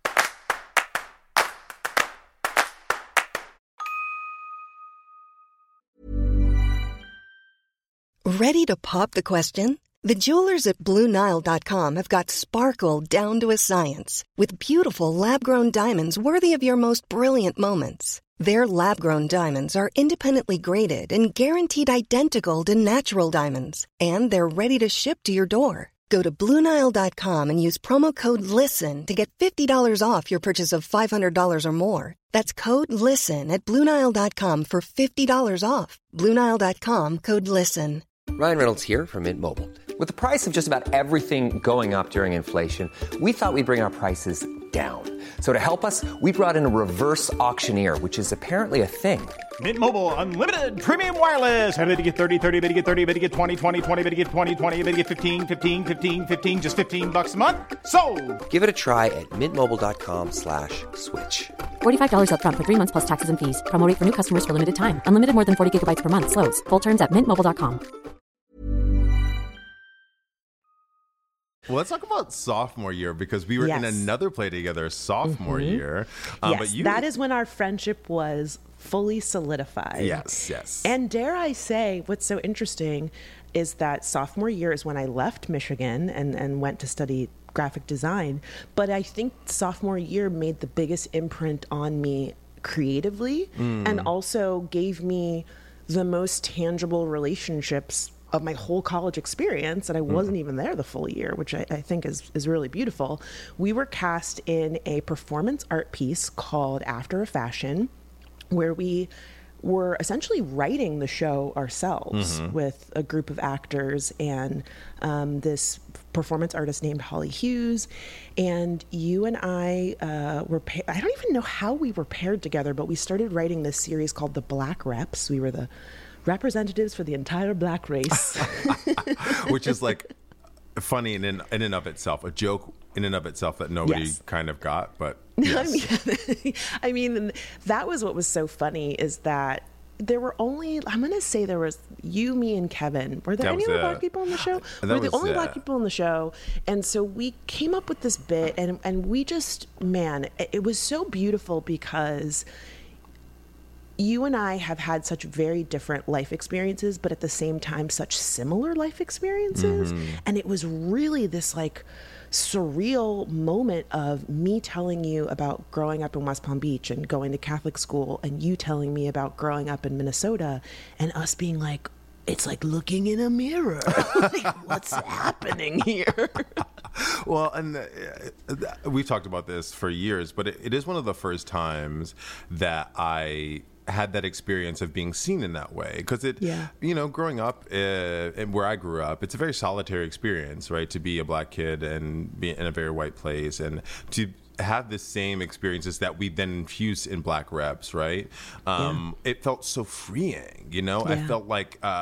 Ready to pop the question? The jewelers at Blue Nile dot com have got sparkle down to a science with beautiful lab-grown diamonds worthy of your most brilliant moments. Their lab-grown diamonds are independently graded and guaranteed identical to natural diamonds, and they're ready to ship to your door. Go to Blue Nile dot com and use promo code LISTEN to get fifty dollars off your purchase of five hundred dollars or more. That's code LISTEN at Blue Nile dot com for fifty dollars off. Blue Nile dot com, code LISTEN. Ryan Reynolds here from Mint Mobile. With the price of just about everything going up during inflation, we thought we'd bring our prices down. So to help us, we brought in a reverse auctioneer, which is apparently a thing. Mint Mobile Unlimited Premium Wireless. How to get thirty, thirty, how to get thirty, how to get twenty, twenty, twenty, how to get twenty, twenty, how to get fifteen, fifteen, fifteen, fifteen, just fifteen bucks a month? Sold! Give it a try at mintmobile.com slash switch. forty-five dollars up front for three months plus taxes and fees. Promo rate for new customers for limited time. Unlimited more than forty gigabytes per month. Slows full terms at mint mobile dot com. Well, let's talk about sophomore year, because we were yes. in another play together sophomore mm-hmm. year. Um, yes, but you... that is when our friendship was fully solidified. Yes, yes. And dare I say, what's so interesting is that sophomore year is when I left Michigan and, and went to study graphic design. But I think sophomore year made the biggest imprint on me creatively mm. and also gave me the most tangible relationships of my whole college experience, and I wasn't mm. even there the full year, which I, I think is, is really beautiful. We were cast in a performance art piece called After a Fashion, where we were essentially writing the show ourselves mm-hmm. with a group of actors and um, this performance artist named Holly Hughes. And you and I uh, were, pa- I don't even know how we were paired together, but we started writing this series called The Black Reps. We were the representatives for the entire black race. Which is like funny in, in in and of itself, a joke in and of itself that nobody yes. kind of got, but yes. I mean, I mean, that was what was so funny, is that there were only, I'm going to say there was you, me, and Kevin. Were there that any other it. black people on the show? That we were the only it. black people on the show. And so we came up with this bit, and, and we just, man, it, it was so beautiful, because you and I have had such very different life experiences, but at the same time, such similar life experiences. Mm-hmm. And it was really this like surreal moment of me telling you about growing up in West Palm Beach and going to Catholic school, and you telling me about growing up in Minnesota, and us being like, it's like looking in a mirror. Like, what's happening here? Well, and uh, we've talked about this for years, but it, it is one of the first times that I had that experience of being seen in that way, because it yeah. you know, growing up uh, and where I grew up, it's a very solitary experience, right, to be a black kid and be in a very white place, and to have the same experiences that we then infuse in Black Reps, right? Um, yeah. It felt so freeing, you know. Yeah. I felt like uh,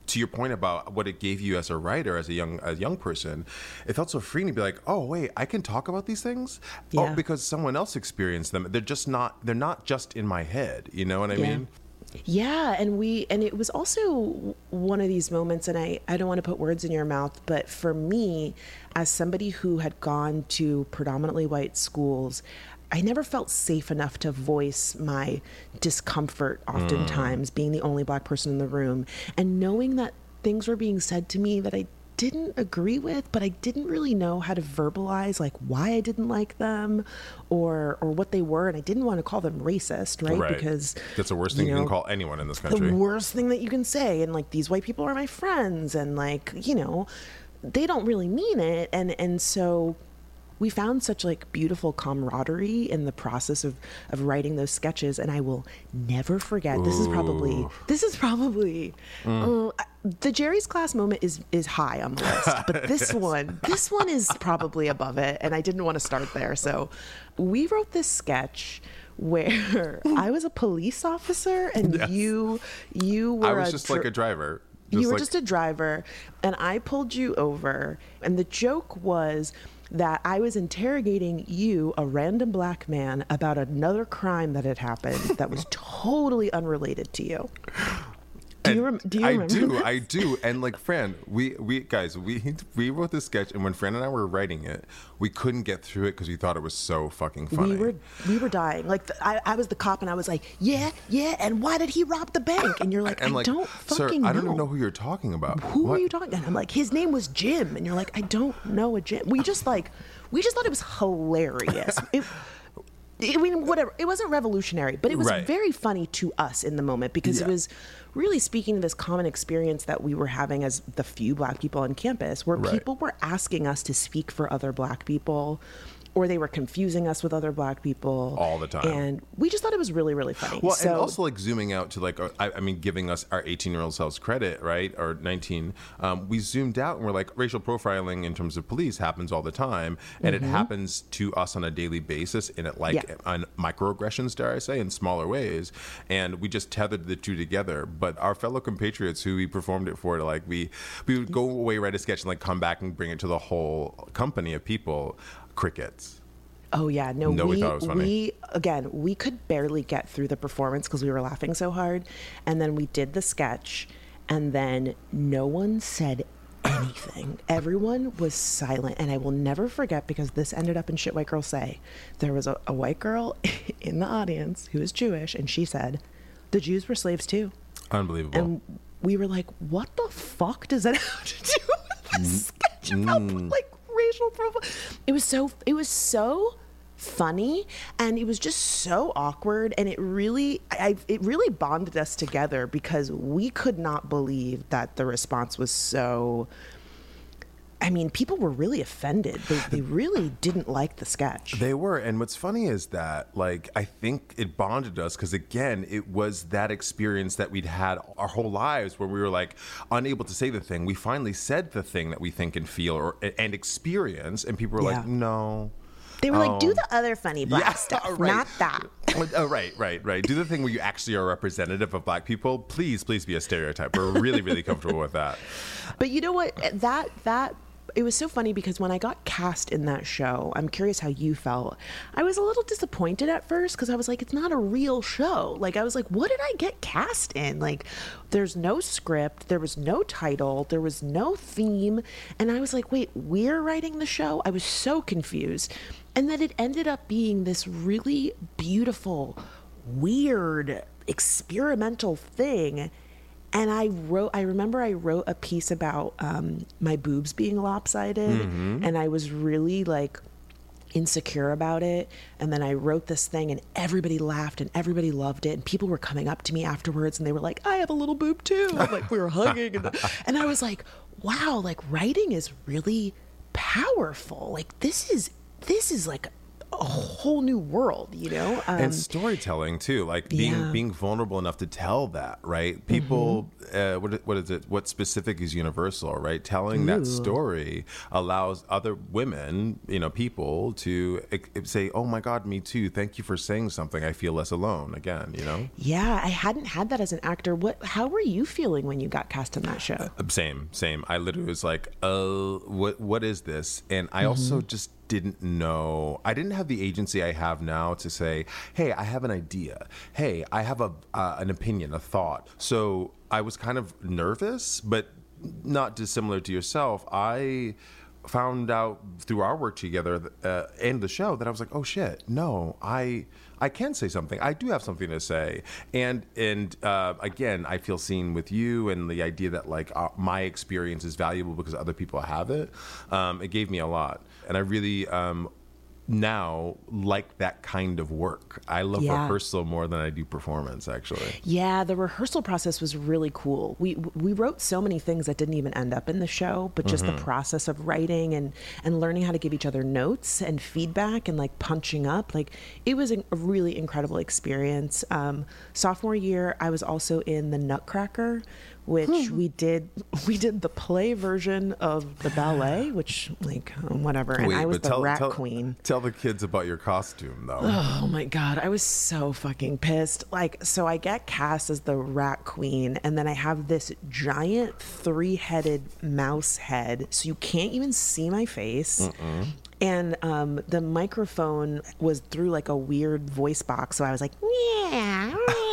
to your point about what it gave you as a writer, as a young a young person, it felt so freeing to be like, oh wait, I can talk about these things. Yeah. Oh, because someone else experienced them. They're just not. They're not just in my head. You know what I Yeah. mean? Yeah, and we and it was also one of these moments, and I, I don't want to put words in your mouth, but for me, as somebody who had gone to predominantly white schools, I never felt safe enough to voice my discomfort oftentimes, mm. being the only Black person in the room, and knowing that things were being said to me that I didn't agree with, but I didn't really know how to verbalize like why I didn't like them or or what they were, and I didn't want to call them racist, right? right. Because that's the worst thing you, know, you can call anyone in this country. The worst thing that you can say, and like these white people are my friends, and like, you know, they don't really mean it, and and so we found such like beautiful camaraderie in the process of, of writing those sketches, and I will never forget. Ooh. This is probably this is probably mm. uh, the Jerry's class moment is is high on the list, but this one this one is probably above it, and I didn't want to start there. So we wrote this sketch where I was a police officer, and yes. you you were I was a just dr- like a driver. Just you were like- just a driver, and I pulled you over, and the joke was that I was interrogating you, a random Black man, about another crime that had happened that was totally unrelated to you. Do you, rem- do you I remember do, this? I do. And like, Fran, we, we guys, we we wrote this sketch, and when Fran and I were writing it, we couldn't get through it because we thought it was so fucking funny. We were we were dying. Like the, I, I was the cop, and I was like, yeah, yeah. And why did he rob the bank? And you're like, and I like, don't sir, fucking I don't know. even know who you're talking about. Who what? are you talking? And I'm like, his name was Jim, and you're like, I don't know a Jim. We just like, we just thought it was hilarious. It, I mean, whatever. It wasn't revolutionary, but it was right. very funny to us in the moment because yeah. it was really speaking to this common experience that we were having as the few Black people on campus, where right. people were asking us to speak for other Black people, or they were confusing us with other Black people all the time, and we just thought it was really, really funny. Well, so, and also like zooming out to like, uh, I, I mean, giving us our eighteen-year-old selves credit, right, or nineteen. Um, we zoomed out and we're like, racial profiling in terms of police happens all the time, and mm-hmm. it happens to us on a daily basis, in it like yeah. on microaggressions, dare I say, in smaller ways, and we just tethered the two together. But our fellow compatriots who we performed it for, like we we would go away, write a sketch, and like come back and bring it to the whole company of people. Crickets. Oh yeah, no, no we, we thought it was funny. we again we could barely get through the performance because we were laughing so hard, and then we did the sketch, and then no one said anything. Everyone was silent, and I will never forget because this ended up in Shit White Girls Say. There was a, a white girl in the audience who is Jewish, and she said, "The Jews were slaves too." Unbelievable. And we were like, "What the fuck does that have to do with this sketch about Mm. like?" racial profile. It was so it was so funny, and it was just so awkward, and it really I it really bonded us together because we could not believe that the response was so I mean, people were really offended. They, they really didn't like the sketch. They were. And what's funny is that, like, I think it bonded us because, again, it was that experience that we'd had our whole lives where we were, like, unable to say the thing. We finally said the thing that we think and feel or and experience, and people were Yeah. like, no. They were Oh. like, do the other funny Black Yeah, stuff, right. not that. Oh, right, right, right. Do the thing where you actually are a representative of Black people. Please, please be a stereotype. We're really, really comfortable with that. But you know what? That that it was so funny because when I got cast in that show, I'm curious how you felt. I was a little disappointed at first because I was like, it's not a real show. Like, I was like, what did I get cast in? Like, there's no script, there was no title, there was no theme. And I was like, wait, we're writing the show? I was so confused. And then it ended up being this really beautiful, weird, experimental thing. And I wrote, I remember I wrote a piece about um, my boobs being lopsided, mm-hmm. and I was really like insecure about it. And then I wrote this thing, and everybody laughed, and everybody loved it. And people were coming up to me afterwards, and they were like, I have a little boob too. And, like, we were hugging. And, and I was like, wow, like writing is really powerful. Like this is, this is like a whole new world, you know? Um, and storytelling too, like being yeah. being vulnerable enough to tell that, right? People, Mm-hmm. uh, what what is it? What specific is universal, right? Telling that story allows other women, you know, people to uh, say, "Oh my God, me too. Thank you for saying something. I feel less alone." Again, you know. Yeah, I hadn't had that as an actor. What? How were you feeling when you got cast in that show? Uh, same, same. I literally was like, "Oh, what what is this?" And I also just didn't know. I didn't have the agency I have now to say, "Hey, I have an idea. Hey, I have a uh, an opinion, a thought." So I was kind of nervous, but not dissimilar to yourself. I found out through our work together uh, and the show that I was like, "Oh shit, no, I." I can say something. I do have something to say, and and uh, again, I feel seen with you, and the idea that like uh, my experience is valuable because other people have it. Um, it gave me a lot, and I really um, now like that kind of work. I love Yeah. rehearsal more than I do performance, actually. Yeah, the rehearsal process was really cool. We we wrote so many things that didn't even end up in the show, but just Mm-hmm. the process of writing and and learning how to give each other notes and feedback and like punching up, like it was a really incredible experience. Um, sophomore year, I was also in the Nutcracker, which we did we did the play version of the ballet, which like whatever, and Wait, I was but the tell, rat tell, queen. Tell the kids about your costume, though. Oh my God, I was so fucking pissed. Like, so I get cast as the rat queen, and then I have this giant three-headed mouse head, so you can't even see my face. Mm-mm. And um, the microphone was through like a weird voice box, so I was like, yeah,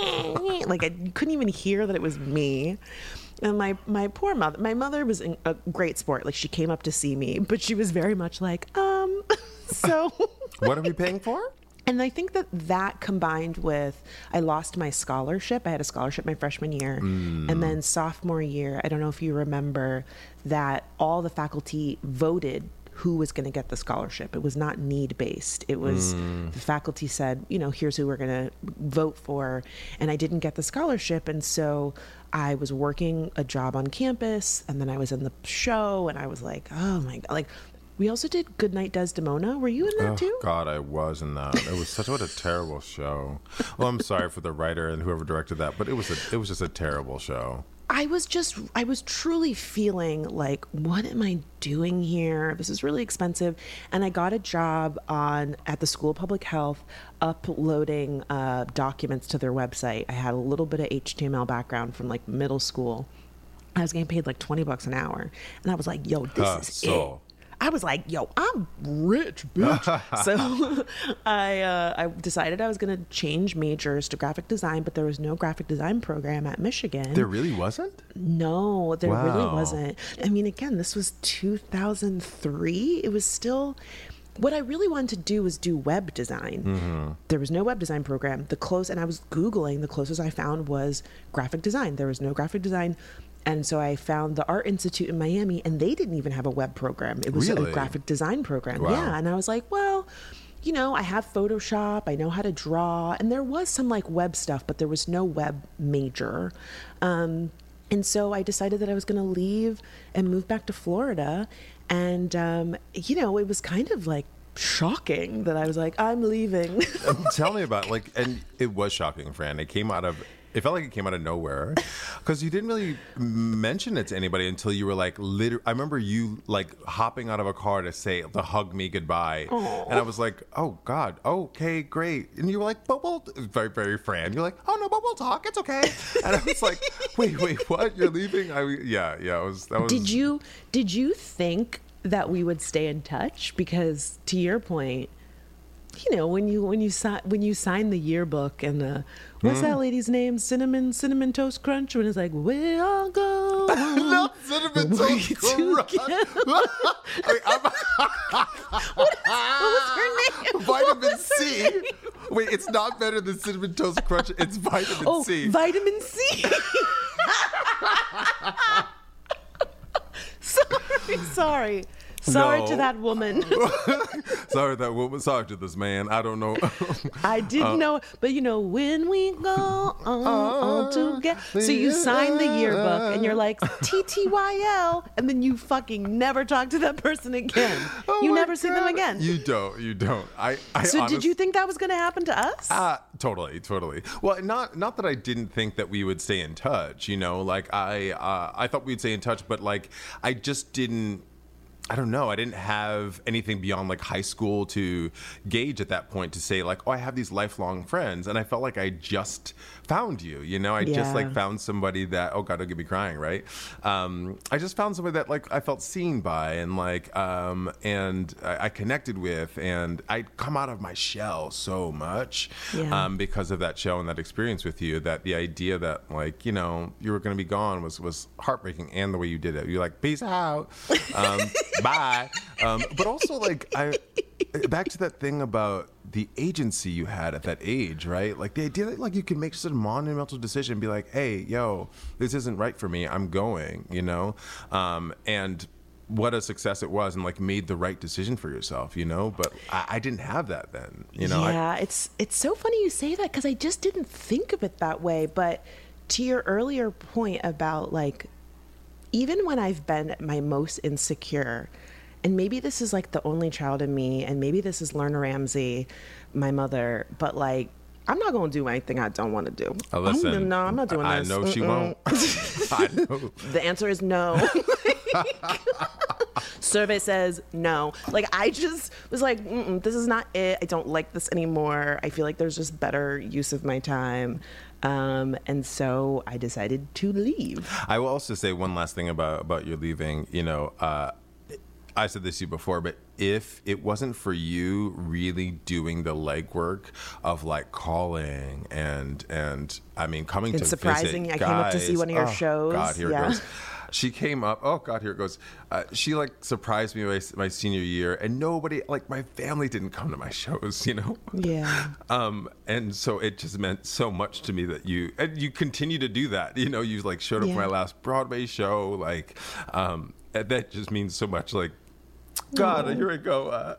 like I couldn't even hear that it was me. And my, my poor mother, my mother was in a great sport. Like, she came up to see me, but she was very much like, um, so. What are we paying for? And I think that that combined with, I lost my scholarship. I had a scholarship my freshman year. Mm. And then sophomore year, I don't know if you remember that all the faculty voted who was going to get the scholarship. It was not need-based. It was, mm. the faculty said, you know, here's who we're going to vote for. And I didn't get the scholarship. And so I was working a job on campus, and then I was in the show, and I was like, oh my God, like, we also did Goodnight Desdemona. Were you in that oh, too? God, I was in that. It was such what a terrible show. Well, I'm sorry for the writer and whoever directed that, but it was a, it was just a terrible show. I was just, I was truly feeling like, what am I doing here? This is really expensive. And I got a job on at the School of Public Health uploading uh, documents to their website. I had a little bit of H T M L background from like middle school. I was getting paid like twenty bucks an hour. And I was like, yo, this uh, is so. it. I was like, yo, I'm rich, bitch. So I uh, I decided I was going to change majors to graphic design, but there was no graphic design program at Michigan. There really wasn't? No, there wow. really wasn't. I mean, again, this was two thousand three. It was still... What I really wanted to do was do web design. Mm-hmm. There was no web design program. The close, and I was Googling, the closest I found was graphic design. There was no graphic design. And so I found the Art Institute in Miami, and they didn't even have a web program. It was really? a graphic design program. Wow. Yeah. And I was like, well, you know, I have Photoshop, I know how to draw, and there was some like web stuff, but there was no web major. Um, and so I decided that I was going to leave and move back to Florida. And, um, you know, it was kind of like shocking that I was like, I'm leaving. Tell me about it. Like, and it was shocking, Fran. It came out of... It felt like it came out of nowhere because you didn't really mention it to anybody until you were like, literally, I remember you like hopping out of a car to say, to hug me goodbye. Aww. And I was like, oh God, okay, great. And you were like, but we'll, very, very Fran. You're like, oh no, but we'll talk. It's okay. And I was like, wait, wait, what? You're leaving? I, yeah, yeah. It was, that was. Did you, did you think that we would stay in touch? Because to your point, you know, when you when you si- when you sign the yearbook and uh, what's mm. that lady's name? Cinnamon Cinnamon Toast Crunch. When it's like, we all go. No, Cinnamon Toast Crunch. Wait, I'm, what, what was her name? Vitamin C. Wait, it's not better than Cinnamon Toast Crunch. It's vitamin oh, C. Vitamin C. sorry, sorry. Sorry No. to that woman. Sorry that woman. Sorry to this man. I don't know. I didn't Uh, know, but you know, when we go on, on together. So you sign the yearbook and you're like, T T Y L, and then you fucking never talk to that person again. Oh you my never see them God. again. You don't. You don't. I. I so honest- did you think that was going to happen to us? Uh, totally, totally. Well, not not that I didn't think that we would stay in touch. You know, like I uh, I thought we'd stay in touch, but like I just didn't. I don't know. I didn't have anything beyond like high school to gauge at that point to say like, oh, I have these lifelong friends. And I felt like I just found you, you know, I Yeah. just like found somebody that, oh God, don't get me crying. Right. Um, I just found somebody that like I felt seen by and like, um, and I, I connected with, and I'd come out of my shell so much Yeah. um, because of that show and that experience with you, that the idea that like, you know, you were going to be gone was, was heartbreaking. And the way you did it, you're like, peace out. Um, Bye. Um, but also, like, I back to that thing about the agency you had at that age, right? Like the idea that like you can make such a monumental decision and be like, hey, yo, this isn't right for me. I'm going, you know? Um, and what a success it was, and like made the right decision for yourself, you know? But I, I didn't have that then, you know? Yeah, I, it's it's so funny you say that, because I just didn't think of it that way. But to your earlier point about like, even when I've been at my most insecure, and maybe this is like the only child in me, and maybe this is Lerna Ramsey, my mother, but like, I'm not going to do anything I don't want to do. Uh, listen, I'm, no, I'm not doing I this. know she Mm-mm. won't. I know. The answer is no. Survey says no. Like, I just was like, Mm-mm, this is not it. I don't like this anymore. I feel like there's just better use of my time. Um, and so I decided to leave. I will also say one last thing about, about your leaving. You know, uh, I said this to you before, but if it wasn't for you really doing the legwork of like calling and, and I mean, coming It's to surprising. visit I came up to see guys- one of your oh, shows. God, here Yeah. it goes. She came up. Oh God, here it goes. Uh, she like surprised me my, my senior year, and nobody, like my family, didn't come to my shows. You know. Yeah. Um, and so it just meant so much to me that you and you continue to do that. You know, you like showed up Yeah. for my last Broadway show. Like, um, and that just means so much. Like, God, here we go. Uh,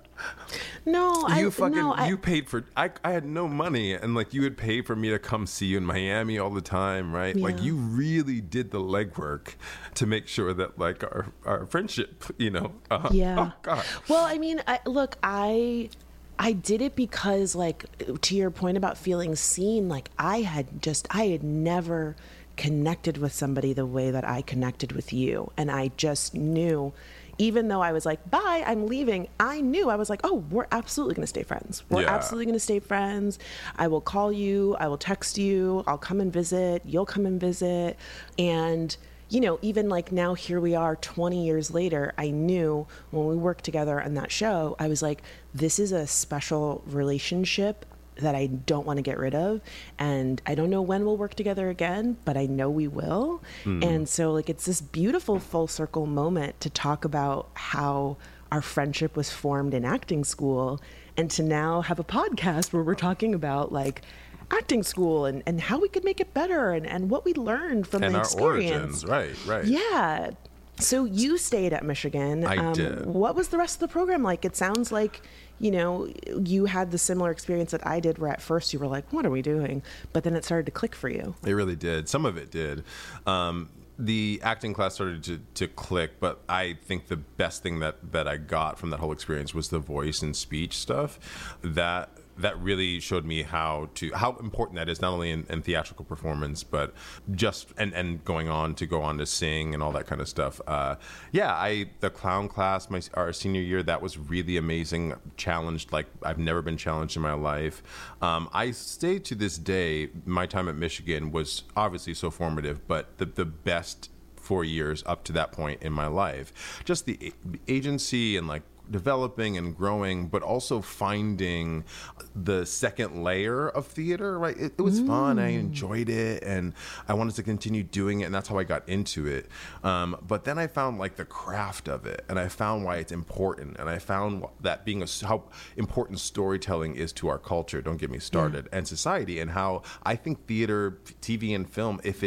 No, I you fucking no, I, you paid for. I I had no money, and like you would pay for me to come see you in Miami all the time, right? Like Yeah. you really did the legwork to make sure that like our our friendship, you know. Uh, Yeah. Oh God. Well, I mean, I, look, I I did it because, like, to your point about feeling seen, like I had just I had never connected with somebody the way that I connected with you, and I just knew. Even though I was like, bye, I'm leaving, I knew, I was like, oh, we're absolutely going to stay friends. We're Yeah. absolutely going to stay friends. I will call you. I will text you. I'll come and visit. You'll come and visit. And, you know, even like now, here we are twenty years later, I knew when we worked together on that show, I was like, this is a special relationship that I don't want to get rid of. And I don't know when we'll work together again, but I know we will. Mm. And so like, it's this beautiful full circle moment to talk about how our friendship was formed in acting school, and to now have a podcast where we're talking about like acting school and, and how we could make it better, and, and what we learned from And the our experience. origins, right, right. Yeah. So you stayed at Michigan. I did. What was the rest of the program like? It sounds like, you know, you had the similar experience that I did, where at first you were like, what are we doing? But then it started to click for you. It really did. Some of it did. Um, the acting class started to, to click, but I think the best thing that, that I got from that whole experience was the voice and speech stuff. That that really showed me how to how important that is, not only in, in theatrical performance, but just and, and going on to go on to sing and all that kind of stuff. Uh, yeah, I the clown class my our senior year, that was really amazing. Challenged like I've never been challenged in my life. Um, I stay to this day. My time at Michigan was obviously so formative, but the the best four years up to that point in my life. Just the a- agency and like developing and growing, but also finding the second layer of theater, right? It, it was mm. fun. I enjoyed it, and I wanted to continue doing it, and that's how I got into it. Um, but then I found like the craft of it, and I found why it's important, and I found that being a, how important storytelling is to our culture, don't get me started, yeah. and society, and how I think theater, T V, and film, if it if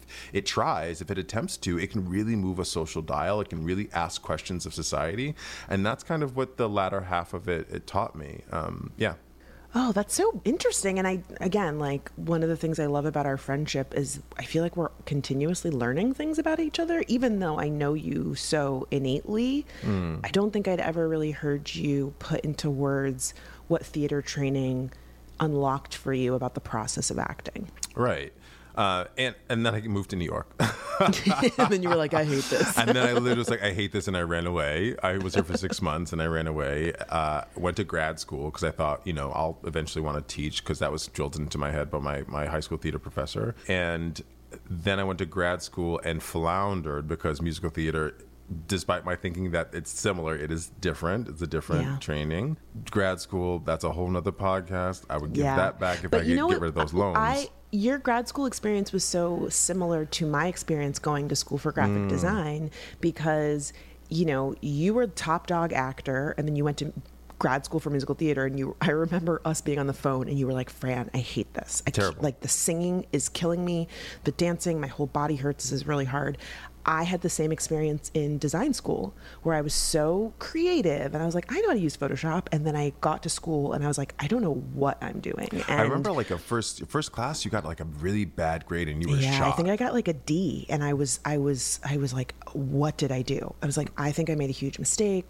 if it tries, if it attempts to, it can really move a social dial. It can really ask questions of society. And that's kind of what the latter half of it, it taught me. Um, yeah. Oh, that's so interesting. And I, again, like one of the things I love about our friendship is I feel like we're continuously learning things about each other, even though I know you so innately. Mm. I don't think I'd ever really heard you put into words what theater training unlocked for you about the process of acting. Right. Uh, and and then I moved to New York. And then you were like, I hate this. And then I literally was like, I hate this, and I ran away. I was here for six months, and I ran away. Uh, went to grad school because I thought, you know, I'll eventually want to teach, because that was drilled into my head by my, my high school theater professor. And then I went to grad school and floundered because musical theater, despite my thinking that it's similar, it is different. It's a different yeah. training. Grad school, that's a whole nother podcast. I would give yeah. that back if but I could get rid of those loans. I, your grad school experience was so similar to my experience going to school for graphic mm. design, because, you know, you were the top dog actor, and then you went to grad school for musical theater, and you I remember us being on the phone, and you were like, Fran, I hate this. I Terrible. Like, the singing is killing me, the dancing, my whole body hurts, this is really hard. I had the same experience in design school, where I was so creative and I was like, I know how to use Photoshop. And then I got to school and I was like, I don't know what I'm doing. And I remember like a first first class, you got like a really bad grade and you were yeah, shocked. I think I got like a D, and I was, I was, I was like, what did I do? I was like, I think I made a huge mistake.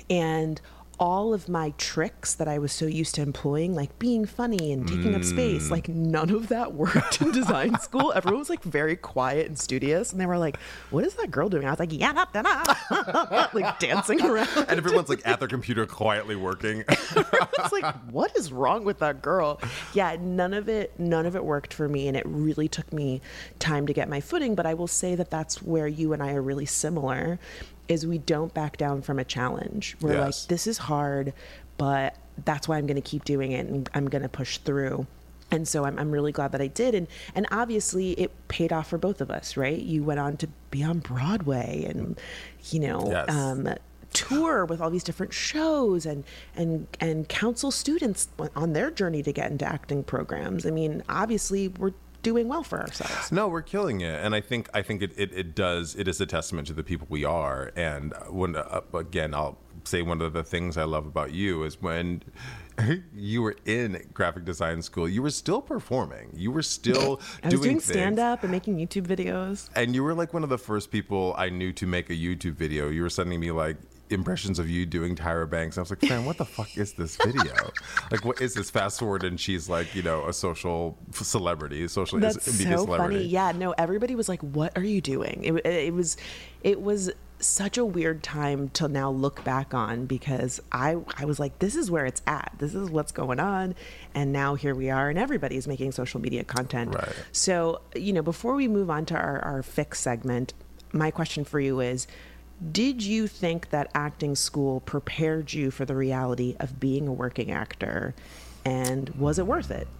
And all of my tricks that I was so used to employing, like being funny and taking mm. up space, like none of that worked in design school. Everyone was like very quiet and studious, and they were like, what is that girl doing? I was like, yeah, da, da, da. Like dancing around. And everyone's like at their computer quietly working. It's like, what is wrong with that girl? Yeah, none of it, none of it worked for me, and it really took me time to get my footing. But I will say that that's where you and I are really similar, is we don't back down from a challenge. We're yes. like, this is hard, but that's why I'm going to keep doing it, and I'm going to push through. And so I'm, I'm really glad that I did. And, and obviously it paid off for both of us, right? You went on to be on Broadway and, you know, yes. um, tour with all these different shows, and, and, and counsel students on their journey to get into acting programs. I mean, obviously we're doing well for ourselves. No, we're killing it, and I think I think it, it, it does. It is a testament to the people we are. And when uh, again, I'll say one of the things I love about you is when you were in graphic design school, you were still performing. You were still I was doing, doing stand up and making YouTube videos. And you were like one of the first people I knew to make a YouTube video. You were sending me like impressions of you doing Tyra Banks. I was like, man, what the fuck is this video? Like, what is this? Fast forward, and she's like, you know, a social celebrity, social That's media so celebrity. Funny. Yeah, no, everybody was like, what are you doing? It, it was, it was such a weird time to now look back on, because I, I was like, this is where it's at. This is what's going on. And now here we are, and everybody's making social media content. Right. So, you know, before we move on to our, our fix segment, my question for you is, did you think that acting school prepared you for the reality of being a working actor, and was it worth it?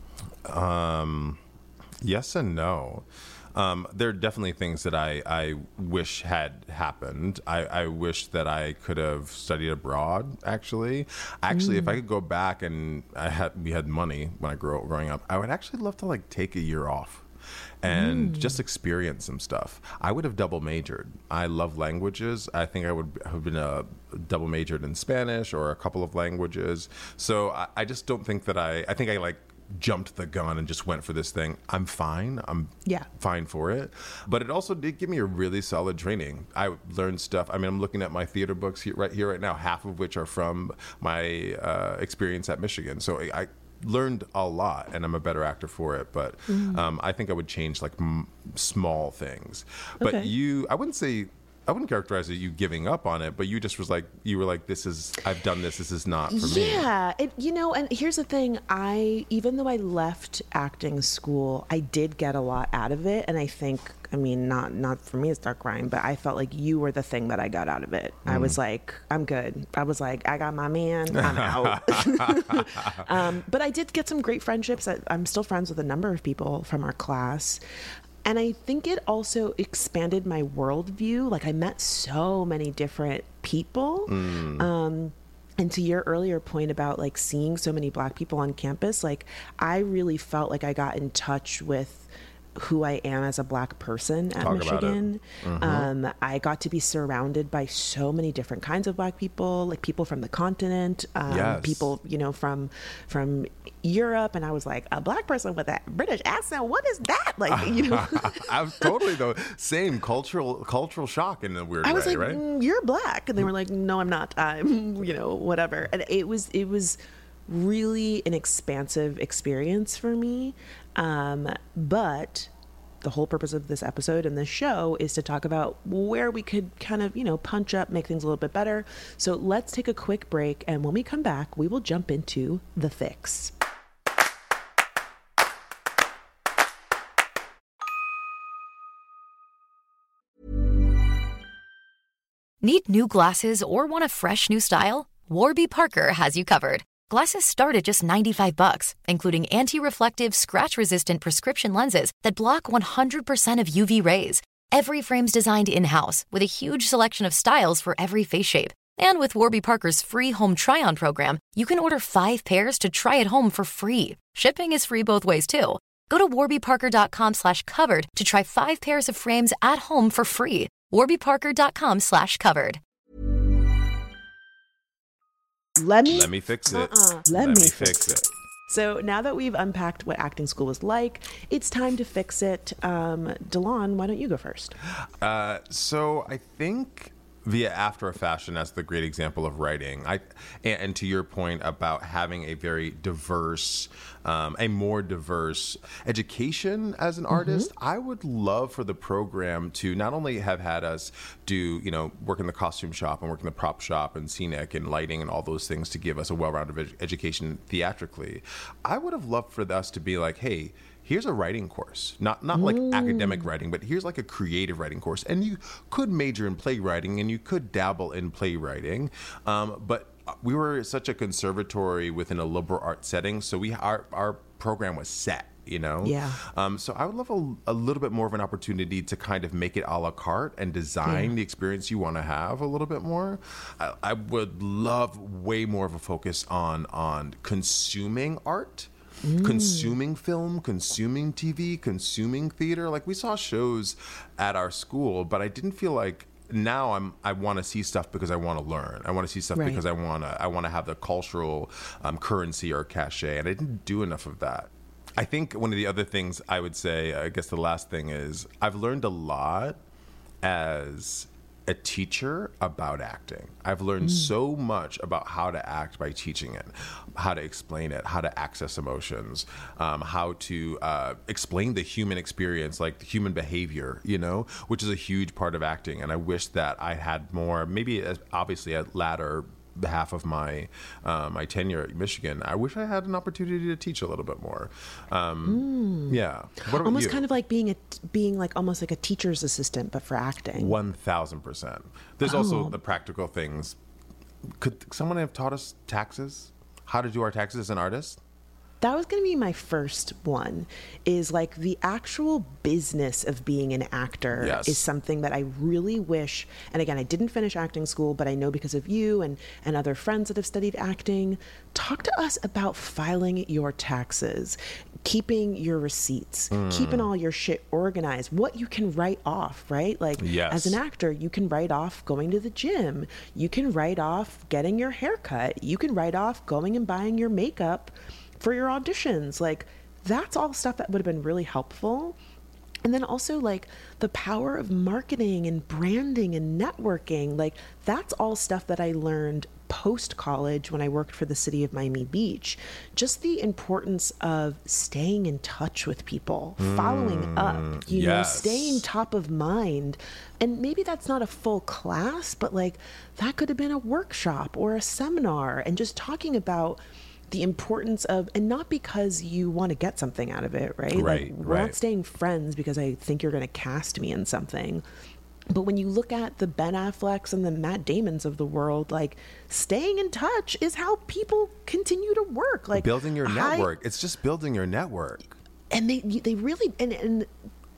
Um, yes and no. Um, there are definitely things that I, I wish had happened. I, I wish that I could have studied abroad, actually. Actually, mm. if I could go back and I had we had money when I grew up, growing up, I would actually love to like take a year off and mm. just experience some stuff. I would have double majored. I love languages. I think I would have been a double majored in Spanish or a couple of languages. So I, I just don't think that I, I think I like jumped the gun and just went for this thing. I'm fine. I'm yeah. fine for it. But it also did give me a really solid training. I learned stuff. I mean, I'm looking at my theater books here, right here, right now, half of which are from my uh, experience at Michigan. So I, I learned a lot, and I'm a better actor for it. But mm. um, I think I would change like m- small things. But okay. you, I wouldn't say, I wouldn't characterize it you giving up on it, but you just was like, you were like, this is, I've done this, this is not for yeah, me. Yeah, you know, and here's the thing, I, even though I left acting school, I did get a lot out of it, and I think, I mean, not not for me to start crying, but I felt like you were the thing that I got out of it. Mm. I was like, I'm good. I was like, I got my man, I'm out. um, but I did get some great friendships. I, I'm still friends with a number of people from our class. And I think it also expanded my worldview. Like, I met so many different people. Mm. Um, and to your earlier point about like seeing so many Black people on campus, like I really felt like I got in touch with who I am as a Black person at Talk Michigan. Mm-hmm. Um, I got to be surrounded by so many different kinds of Black people, like people from the continent, um, Yes. people, you know, from from Europe. And I was like, a Black person with that British accent, what is that? Like, you know. I was totally the same cultural cultural shock in a weird I was way, like, right? mm, you're Black. And they were like, no, I'm not. I'm, you know, whatever. And it was, it was really an expansive experience for me. Um, but the whole purpose of this episode and this show is to talk about where we could kind of, you know, punch up, make things a little bit better. So let's take a quick break. And when we come back, we will jump into the fix. Need new glasses or want a fresh new style? Warby Parker has you covered. Glasses start at just ninety-five bucks, including anti-reflective, scratch-resistant prescription lenses that block one hundred percent of U V rays. Every frame's designed in-house with a huge selection of styles for every face shape. And with Warby Parker's free home try-on program, you can order five pairs to try at home for free. Shipping is free both ways, too. Go to warbyparker.com slash covered to try five pairs of frames at home for free. warbyparker.com slash covered. Let me, Let me fix it. Uh-uh. Let, me, fix it. So now that we've unpacked what acting school is like, it's time to fix it. Um, Delon, why don't you go first? Uh, so I think via After a Fashion, that's the great example of writing. I and, and to your point about having a very diverse, um, a more diverse education as an artist, I would love for the program to not only have had us do, you know, work in the costume shop and work in the prop shop and scenic and lighting and all those things to give us a well-rounded ed- education theatrically. I would have loved for us to be like, hey, here's a writing course, not not like Mm. academic writing, but here's like a creative writing course. And you could major in playwriting and you could dabble in playwriting. Um, but we were such a conservatory within a liberal art setting. So we our, our program was set, you know? Yeah. Um, so I would love a, a little bit more of an opportunity to kind of make it a la carte and design Yeah. the experience you want to have a little bit more. I, I would love way more of a focus on on consuming art. Mm. Consuming film, consuming T V, consuming theater. Like we saw shows at our school, but I didn't feel like now I'm I want to see stuff because I want to learn. I want to see stuff Right. because I want to I want to have the cultural um, currency or cachet, and I didn't do enough of that. I think one of the other things I would say, I guess the last thing is I've learned a lot as a teacher about acting. I've learned mm. so much about how to act by teaching it, how to explain it, how to access emotions, um, how to uh, explain the human experience, like the human behavior, you know, which is a huge part of acting. And I wish that I had more, maybe obviously a latter half of my uh, my tenure at Michigan, I wish I had an opportunity to teach a little bit more. Um, mm. Yeah. What about almost you? kind of like being a being like almost like a teacher's assistant, but for acting. One thousand percent. There's oh. also the practical things. Could someone have taught us taxes? How to do our taxes as an artist? That was going to be my first one, is like the actual business of being an actor yes. is something that I really wish. And again, I didn't finish acting school, but I know because of you and, and other friends that have studied acting, talk to us about filing your taxes, keeping your receipts, mm. keeping all your shit organized, what you can write off, right? Like yes. as an actor, you can write off going to the gym. You can write off getting your hair cut. You can write off going and buying your makeup for your auditions. Like that's all stuff that would have been really helpful. And then also like the power of marketing and branding and networking, like that's all stuff that I learned post college when I worked for the city of Miami Beach. Just the importance of staying in touch with people, mm, following up, you yes. know, staying top of mind. And maybe that's not a full class, but like that could have been a workshop or a seminar, and just talking about the importance of, and not because you want to get something out of it, right? Right, like we're right. not staying friends because I think you're going to cast me in something. But when you look at the Ben Afflecks and the Matt Damons of the world, like staying in touch is how people continue to work. Like building your I, network. It's just building your network. And they they really, and, and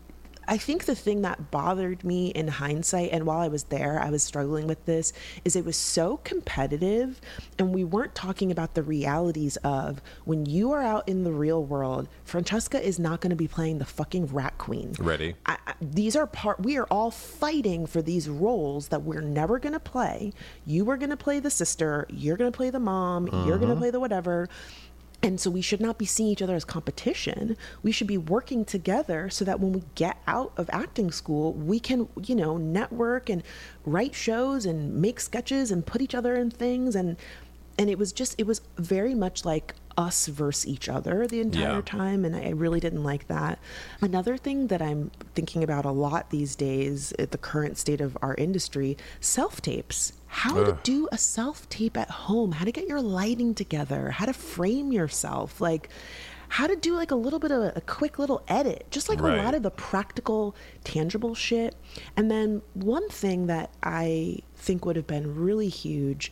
I think the thing that bothered me in hindsight, and while I was there, I was struggling with this, is it was so competitive, and we weren't talking about the realities of when you are out in the real world, Francesca is not going to be playing the fucking rat queen. Ready? I, I, these are part, we are all fighting for these roles that we're never going to play. You are going to play the sister, you're going to play the mom, mm-hmm. you're going to play the whatever. And so we should not be seeing each other as competition. We should be working together so that when we get out of acting school, we can, you know, network and write shows and make sketches and put each other in things. And and it was just, it was very much like us versus each other the entire yeah. time. And I really didn't like that. Another thing that I'm thinking about a lot these days at the current state of our industry, self-tapes. How Ugh. to do a self-tape at home, how to get your lighting together, how to frame yourself, like how to do like a little bit of a, a quick little edit, just like right. a lot of the practical, tangible shit. And then one thing that I think would have been really huge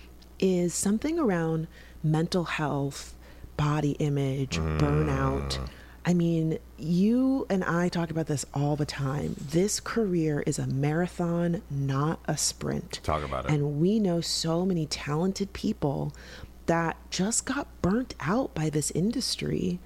is something around mental health, body image, mm. burnout. I mean, you and I talk about this all the time. This career is a marathon, not a sprint. Talk about it. And we know so many talented people that just got burnt out by this industry.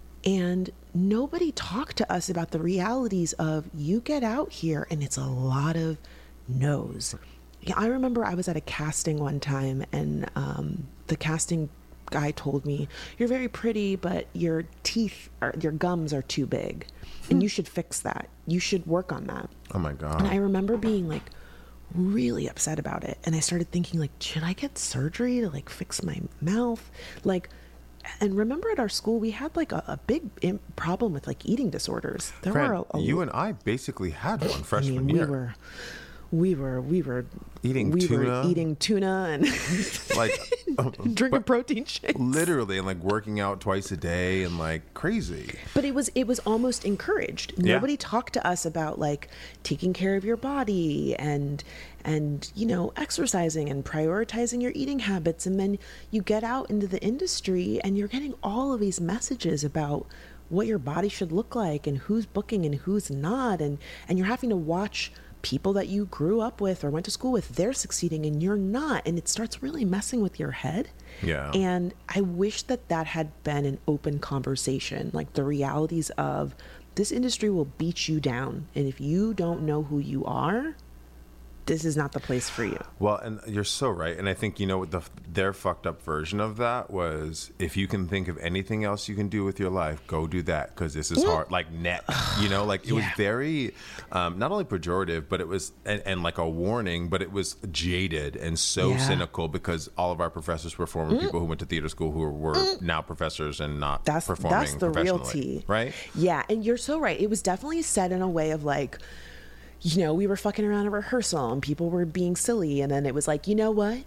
And nobody talked to us about the realities of you get out here and it's a lot of no's. Yeah, I remember I was at a casting one time and um, the casting guy told me, you're very pretty, but your teeth are, your gums are too big and you should fix that. You should work on that. Oh my God. And I remember being like really upset about it. And I started thinking like, should I get surgery to like fix my mouth? Like, and remember at our school, we had like a, a big im- problem with like eating disorders. There Fran, were a, a, you and I basically had one freshman I mean, year. We were, we were, we were eating we tuna, were eating tuna and like drinking protein shakes, literally, and like working out twice a day and like crazy. But it was it was almost encouraged. Yeah. Nobody talked to us about like taking care of your body and and you know exercising and prioritizing your eating habits. And then you get out into the industry and you're getting all of these messages about what your body should look like and who's booking and who's not, and and you're having to watch people that you grew up with or went to school with, they're succeeding and you're not, and it starts really messing with your head. Yeah. And I wish that that had been an open conversation, like the realities of this industry will beat you down, and if you don't know who you are, this is not the place for you. Well, and you're so right. And I think, you know, the, their fucked up version of that was, if you can think of anything else you can do with your life, go do that, because this is Yeah. hard. Like net, you know, like it Yeah. was very, um, not only pejorative, but it was, and, and like a warning, but it was jaded and so Yeah. cynical, because all of our professors were former people who went to theater school who were, were now professors and not That's performing that's the real professionally, tea, right? Yeah, and you're so right. It was definitely said in a way of like, you know, we were fucking around at rehearsal and people were being silly, and then it was like, you know what?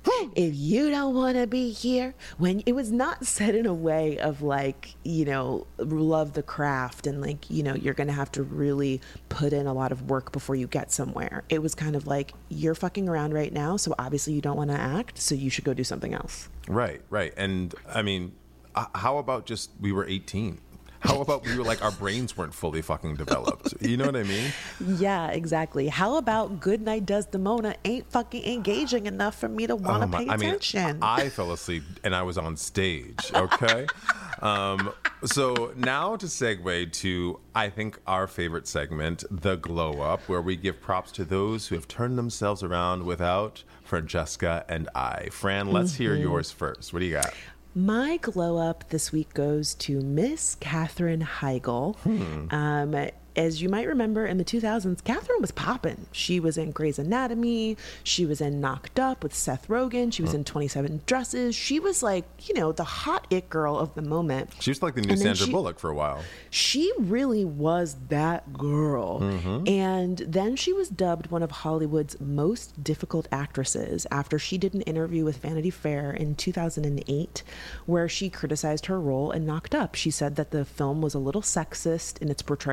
If you don't want to be here, when it was not said in a way of like, you know, love the craft and like, you know, you're going to have to really put in a lot of work before you get somewhere. It was kind of like, you're fucking around right now, so obviously you don't want to act, so you should go do something else. Right, right. And I mean, uh, how about just we were eighteen? How about we were like, our brains weren't fully fucking developed? You know what I mean? Yeah, exactly. How about Goodnight Desdemona ain't fucking engaging enough for me to want to Oh my- pay I mean, attention? I fell asleep and I was on stage, okay? um, so now to segue to, I think, our favorite segment, The Glow Up, where we give props to those who have turned themselves around without Francesca and I. Fran, let's hear Mm-hmm. yours first. What do you got? My glow up this week goes to Miss Katherine Heigl. Hmm. Um, as you might remember, in the two thousands, Katherine was popping. She was in Grey's Anatomy. She was in Knocked Up with Seth Rogen. She was in twenty-seven Dresses. She was like, you know, the hot it girl of the moment. She was like the new And then Sandra she- Bullock for a while. She really was that girl. Mm-hmm. And then she was dubbed one of Hollywood's most difficult actresses after she did an interview with Vanity Fair in two thousand eight, where she criticized her role in Knocked Up. She said that the film was a little sexist in its portrayal of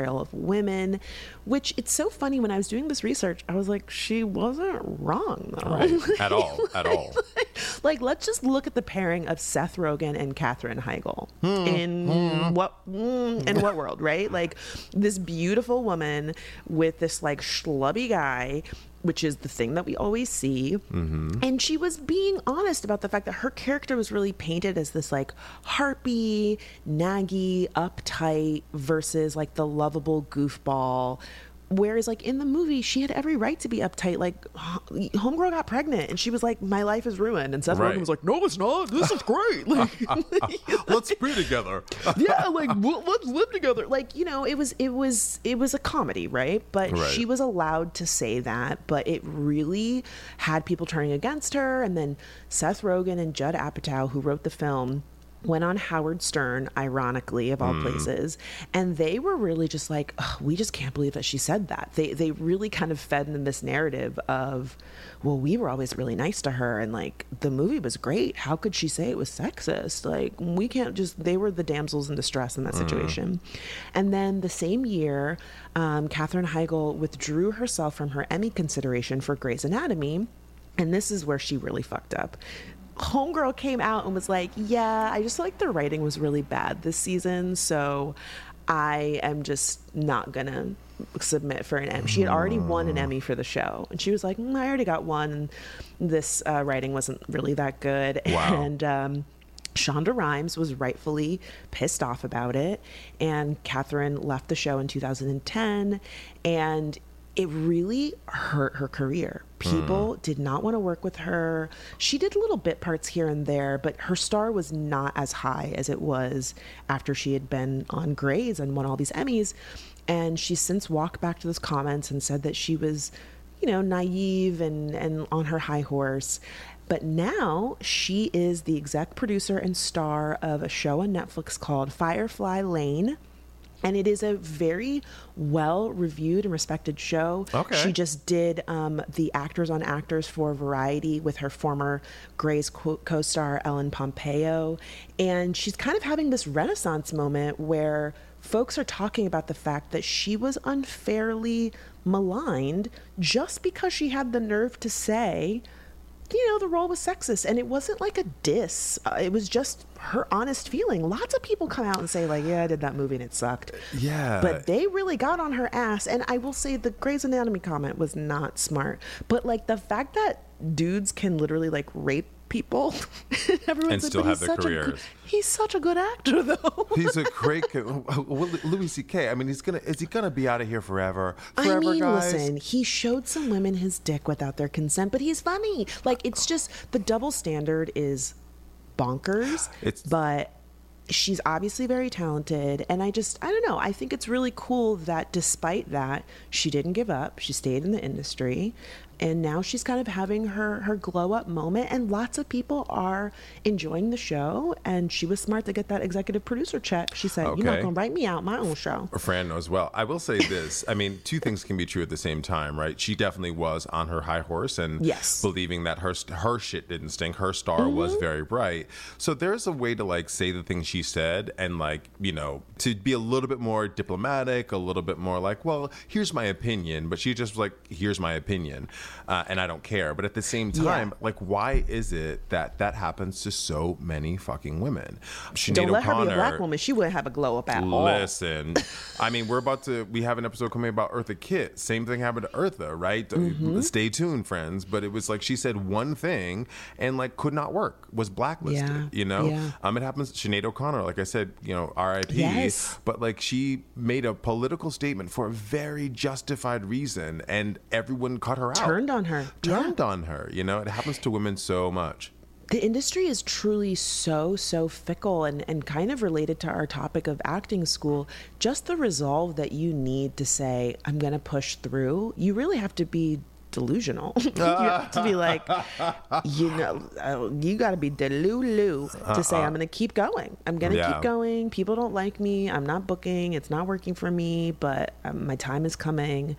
women, which it's so funny when I was doing this research, I was like, she wasn't wrong though. Right. At all, at all. Like, like, let's just look at the pairing of Seth Rogen and Katherine Heigl hmm. in hmm. what mm, in what world, right? Like this beautiful woman with this like schlubby guy, which is the thing that we always see. Mm-hmm. And she was being honest about the fact that her character was really painted as this like harpy, naggy, uptight versus like the lovable goofball. Whereas like in the movie, she had every right to be uptight. Like homegirl got pregnant and she was like, my life is ruined. And Seth right. Rogen was like, no, it's not. This is great. Like, let's be together. Yeah. Like we'll, let's live together. Like, you know, it was, it was, it was a comedy, right? But right. she was allowed to say that, but it really had people turning against her. And then Seth Rogen and Judd Apatow, who wrote the film, went on Howard Stern, ironically, of all mm. places, and they were really just like, we just can't believe that she said that. They they really kind of fed in this narrative of, well, we were always really nice to her, and like the movie was great. How could she say it was sexist? Like we can't just. They were the damsels in distress in that situation. Mm. And then the same year, um, Katherine Heigl withdrew herself from her Emmy consideration for Grey's Anatomy, and this is where she really fucked up. Homegirl came out and was like, yeah, I just feel like the writing was really bad this season, so I am just not gonna submit for an Emmy. She had already won an Emmy for the show, and she was like, mm, I already got one, and this uh, writing wasn't really that good. Wow. And um Shonda Rhimes was rightfully pissed off about it, and Katherine left the show in two thousand ten, and it really hurt her career. People mm. did not want to work with her. She did little bit parts here and there, but her star was not as high as it was after she had been on Grey's and won all these Emmys. And she's since walked back to those comments and said that she was, you know, naive and, and on her high horse. But now she is the exec producer and star of a show on Netflix called Firefly Lane. And it is a very well-reviewed and respected show. Okay. She just did um, the Actors on Actors for Variety with her former Grey's co-star Ellen Pompeo. And she's kind of having this renaissance moment where folks are talking about the fact that she was unfairly maligned just because she had the nerve to say, you know, the role was sexist, and it wasn't like a diss. Uh, it was just her honest feeling. Lots of people come out and say like, yeah, I did that movie and it sucked. Yeah. But they really got on her ass. And I will say the Grey's Anatomy comment was not smart. But like the fact that dudes can literally like rape people everyone's and still like, have their careers. A, he's such a good actor, though. He's a great Louis C K. I mean, he's gonna is he gonna be out of here forever? Forever, I mean, guys? Listen, he showed some women his dick without their consent, but he's funny. Like it's just the double standard is bonkers. It's but. She's obviously very talented, and I just, I don't know, I think it's really cool that despite that, she didn't give up. She stayed in the industry, and now she's kind of having her, her glow up moment, and lots of people are enjoying the show, and she was smart to get that executive producer check. She said, okay. You're not going to write me out my own show. Fran knows well. I will say this. I mean, two things can be true at the same time, right? She definitely was on her high horse and yes. believing that her her shit didn't stink. Her star mm-hmm. was very bright. So there's a way to like say the things she said and like, you know, to be a little bit more diplomatic, a little bit more like, well, here's my opinion. But she just was like, here's my opinion. Uh, and I don't care. But at the same time, yeah. like, why is it that that happens to so many fucking women? Sinead Don't let O'Connor, her be a black woman. She wouldn't have a glow up at all. Listen, I mean, we're about to, we have an episode coming about Eartha Kitt. Same thing happened to Eartha, right? Mm-hmm. Stay tuned, friends. But it was like she said one thing and like could not work, was blacklisted, yeah. you know? Yeah. Um, it happens, Sinead O'Connor, like I said, you know, R I P Yes. But like she made a political statement for a very justified reason and everyone cut her out. Turned on her. Turned yeah. on her. You know, it happens to women so much. The industry is truly so, so fickle and, and kind of related to our topic of acting school. Just the resolve that you need to say, I'm going to push through. You really have to be delusional. You have to be like, you know, you got to be delulu to uh-uh. say, I'm going to keep going. I'm going to yeah. keep going. People don't like me. I'm not booking. It's not working for me, but um, my time is coming.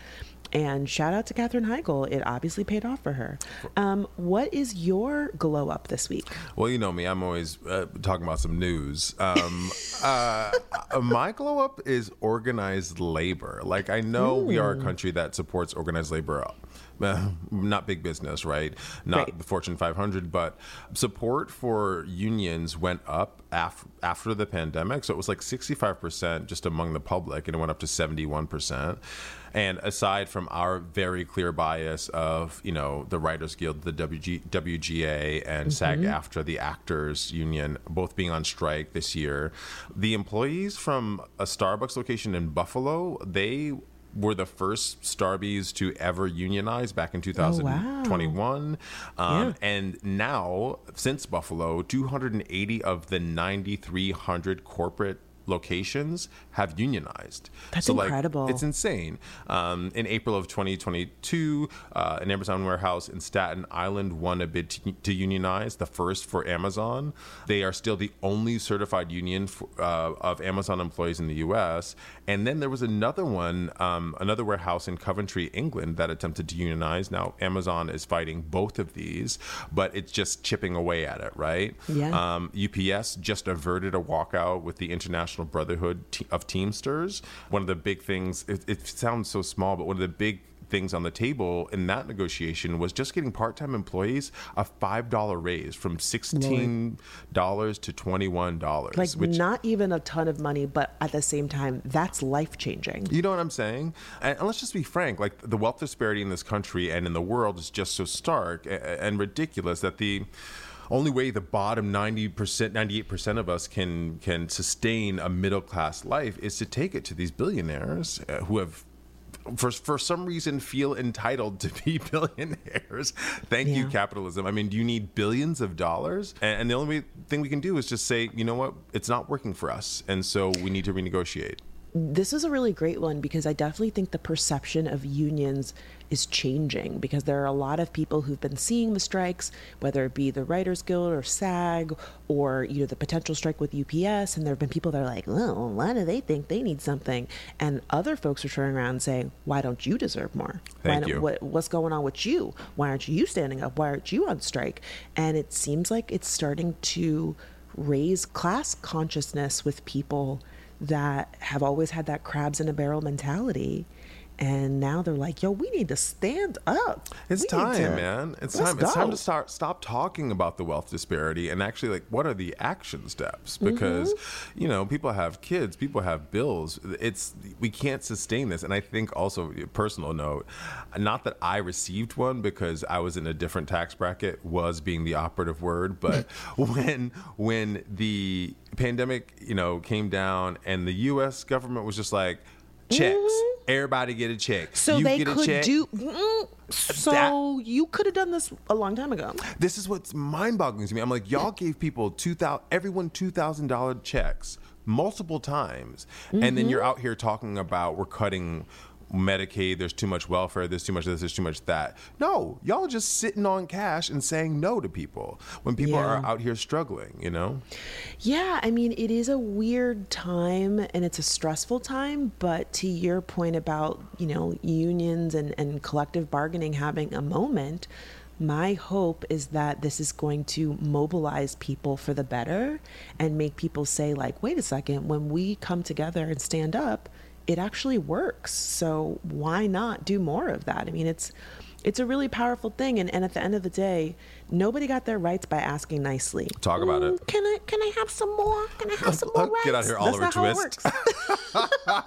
And shout out to Katherine Heigl. It obviously paid off for her. Um, what is your glow up this week? Well, you know me. I'm always uh, talking about some news. Um, uh, my glow up is organized labor. Like, I know Ooh. we are a country that supports organized labor. Uh, not big business, right? Not right. the Fortune five hundred, but support for unions went up af- after the pandemic. So it was like sixty-five percent just among the public, and it went up to seventy-one percent. And aside from our very clear bias of, you know, the Writers Guild, the W G, W G A, and mm-hmm. SAG-AFTRA, the Actors Union, both being on strike this year, the employees from a Starbucks location in Buffalo, they were the first Starbies to ever unionize back in two thousand twenty-one. Oh, wow. um, yeah. And now, since Buffalo, two hundred eighty of the nine thousand three hundred corporate locations have unionized. That's so, incredible. Like, it's insane. Um, in April of twenty twenty-two, uh, an Amazon warehouse in Staten Island won a bid to, to unionize, the first for Amazon. They are still the only certified union for, uh, of Amazon employees in the U S. And then there was another one, um, another warehouse in Coventry, England, that attempted to unionize. Now, Amazon is fighting both of these, but it's just chipping away at it, right? Yeah. Um, U P S just averted a walkout with the International Brotherhood of Teamsters. One of the big things, it, it sounds so small, but one of the big things on the table in that negotiation was just getting part-time employees a five dollar raise from sixteen dollars to twenty-one dollars. Like, which, not even a ton of money, but at the same time, that's life-changing. You know what I'm saying? And, and let's just be frank, like, the wealth disparity in this country and in the world is just so stark and, and ridiculous that the only way the bottom ninety percent, ninety-eight percent of us can can sustain a middle-class life is to take it to these billionaires uh, who have, for for some reason, feel entitled to be billionaires. Thank yeah. you, capitalism. I mean, do you need billions of dollars? And, and the only thing we can do is just say, you know what, it's not working for us, and so we need to renegotiate. This is a really great one because I definitely think the perception of unions is changing, because there are a lot of people who've been seeing the strikes, whether it be the Writers Guild or SAG, or, you know, the potential strike with U P S. And there have been people that are like, well, why do they think they need something? And other folks are turning around and saying, why don't you deserve more? Thank why you. What, what's going on with you? Why aren't you standing up? Why aren't you on strike? And it seems like it's starting to raise class consciousness with people that have always had that crabs in a barrel mentality. And now they're like, yo, we need to stand up. It's we time, to, man. It's time. Go. It's time to start stop talking about the wealth disparity and actually, like, what are the action steps? Because, mm-hmm. you know, people have kids, people have bills. It's we can't sustain this. And I think also, personal note, not that I received one because I was in a different tax bracket, was being the operative word, but when when the pandemic, you know, came down and the U S government was just like, checks. Mm-hmm. Everybody get a check. So you they get could a check. do. Mm, so that, you could have done this a long time ago. This is what's mind-boggling to me. I'm like, y'all gave people two thousand, everyone two thousand dollar checks multiple times, mm-hmm. and then you're out here talking about we're cutting Medicaid, there's too much welfare, there's too much this, there's too much that. No, y'all just sitting on cash and saying no to people when people yeah. are out here struggling, you know? Yeah, I mean, it is a weird time and it's a stressful time, but to your point about, you know, unions and, and collective bargaining having a moment, my hope is that this is going to mobilize people for the better and make people say, like, wait a second, when we come together and stand up, it actually works. So why not do more of that? I mean, it's it's a really powerful thing. And, and at the end of the day, nobody got their rights by asking nicely. Talk about mm, it. Can I can I have some more? Can I have some more rights? Get out here, Oliver That's not Twist. How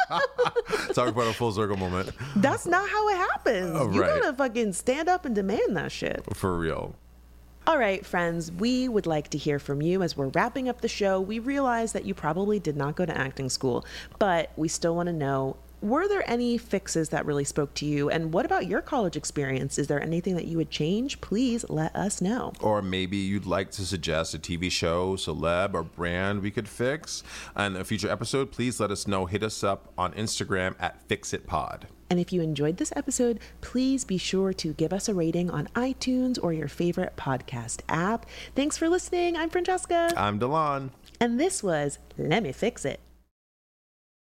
it works. Talk about a full circle moment. That's not how it happens. Oh, you right. gotta fucking stand up and demand that shit. For real. All right, friends, we would like to hear from you as we're wrapping up the show. We realize that you probably did not go to acting school, but we still want to know, were there any fixes that really spoke to you? And what about your college experience? Is there anything that you would change? Please let us know. Or maybe you'd like to suggest a T V show, celeb, or brand we could fix. In a future episode, please let us know. Hit us up on Instagram at FixItPod. And if you enjoyed this episode, please be sure to give us a rating on iTunes or your favorite podcast app. Thanks for listening. I'm Francesca. I'm Delon. And this was Let Me Fix It.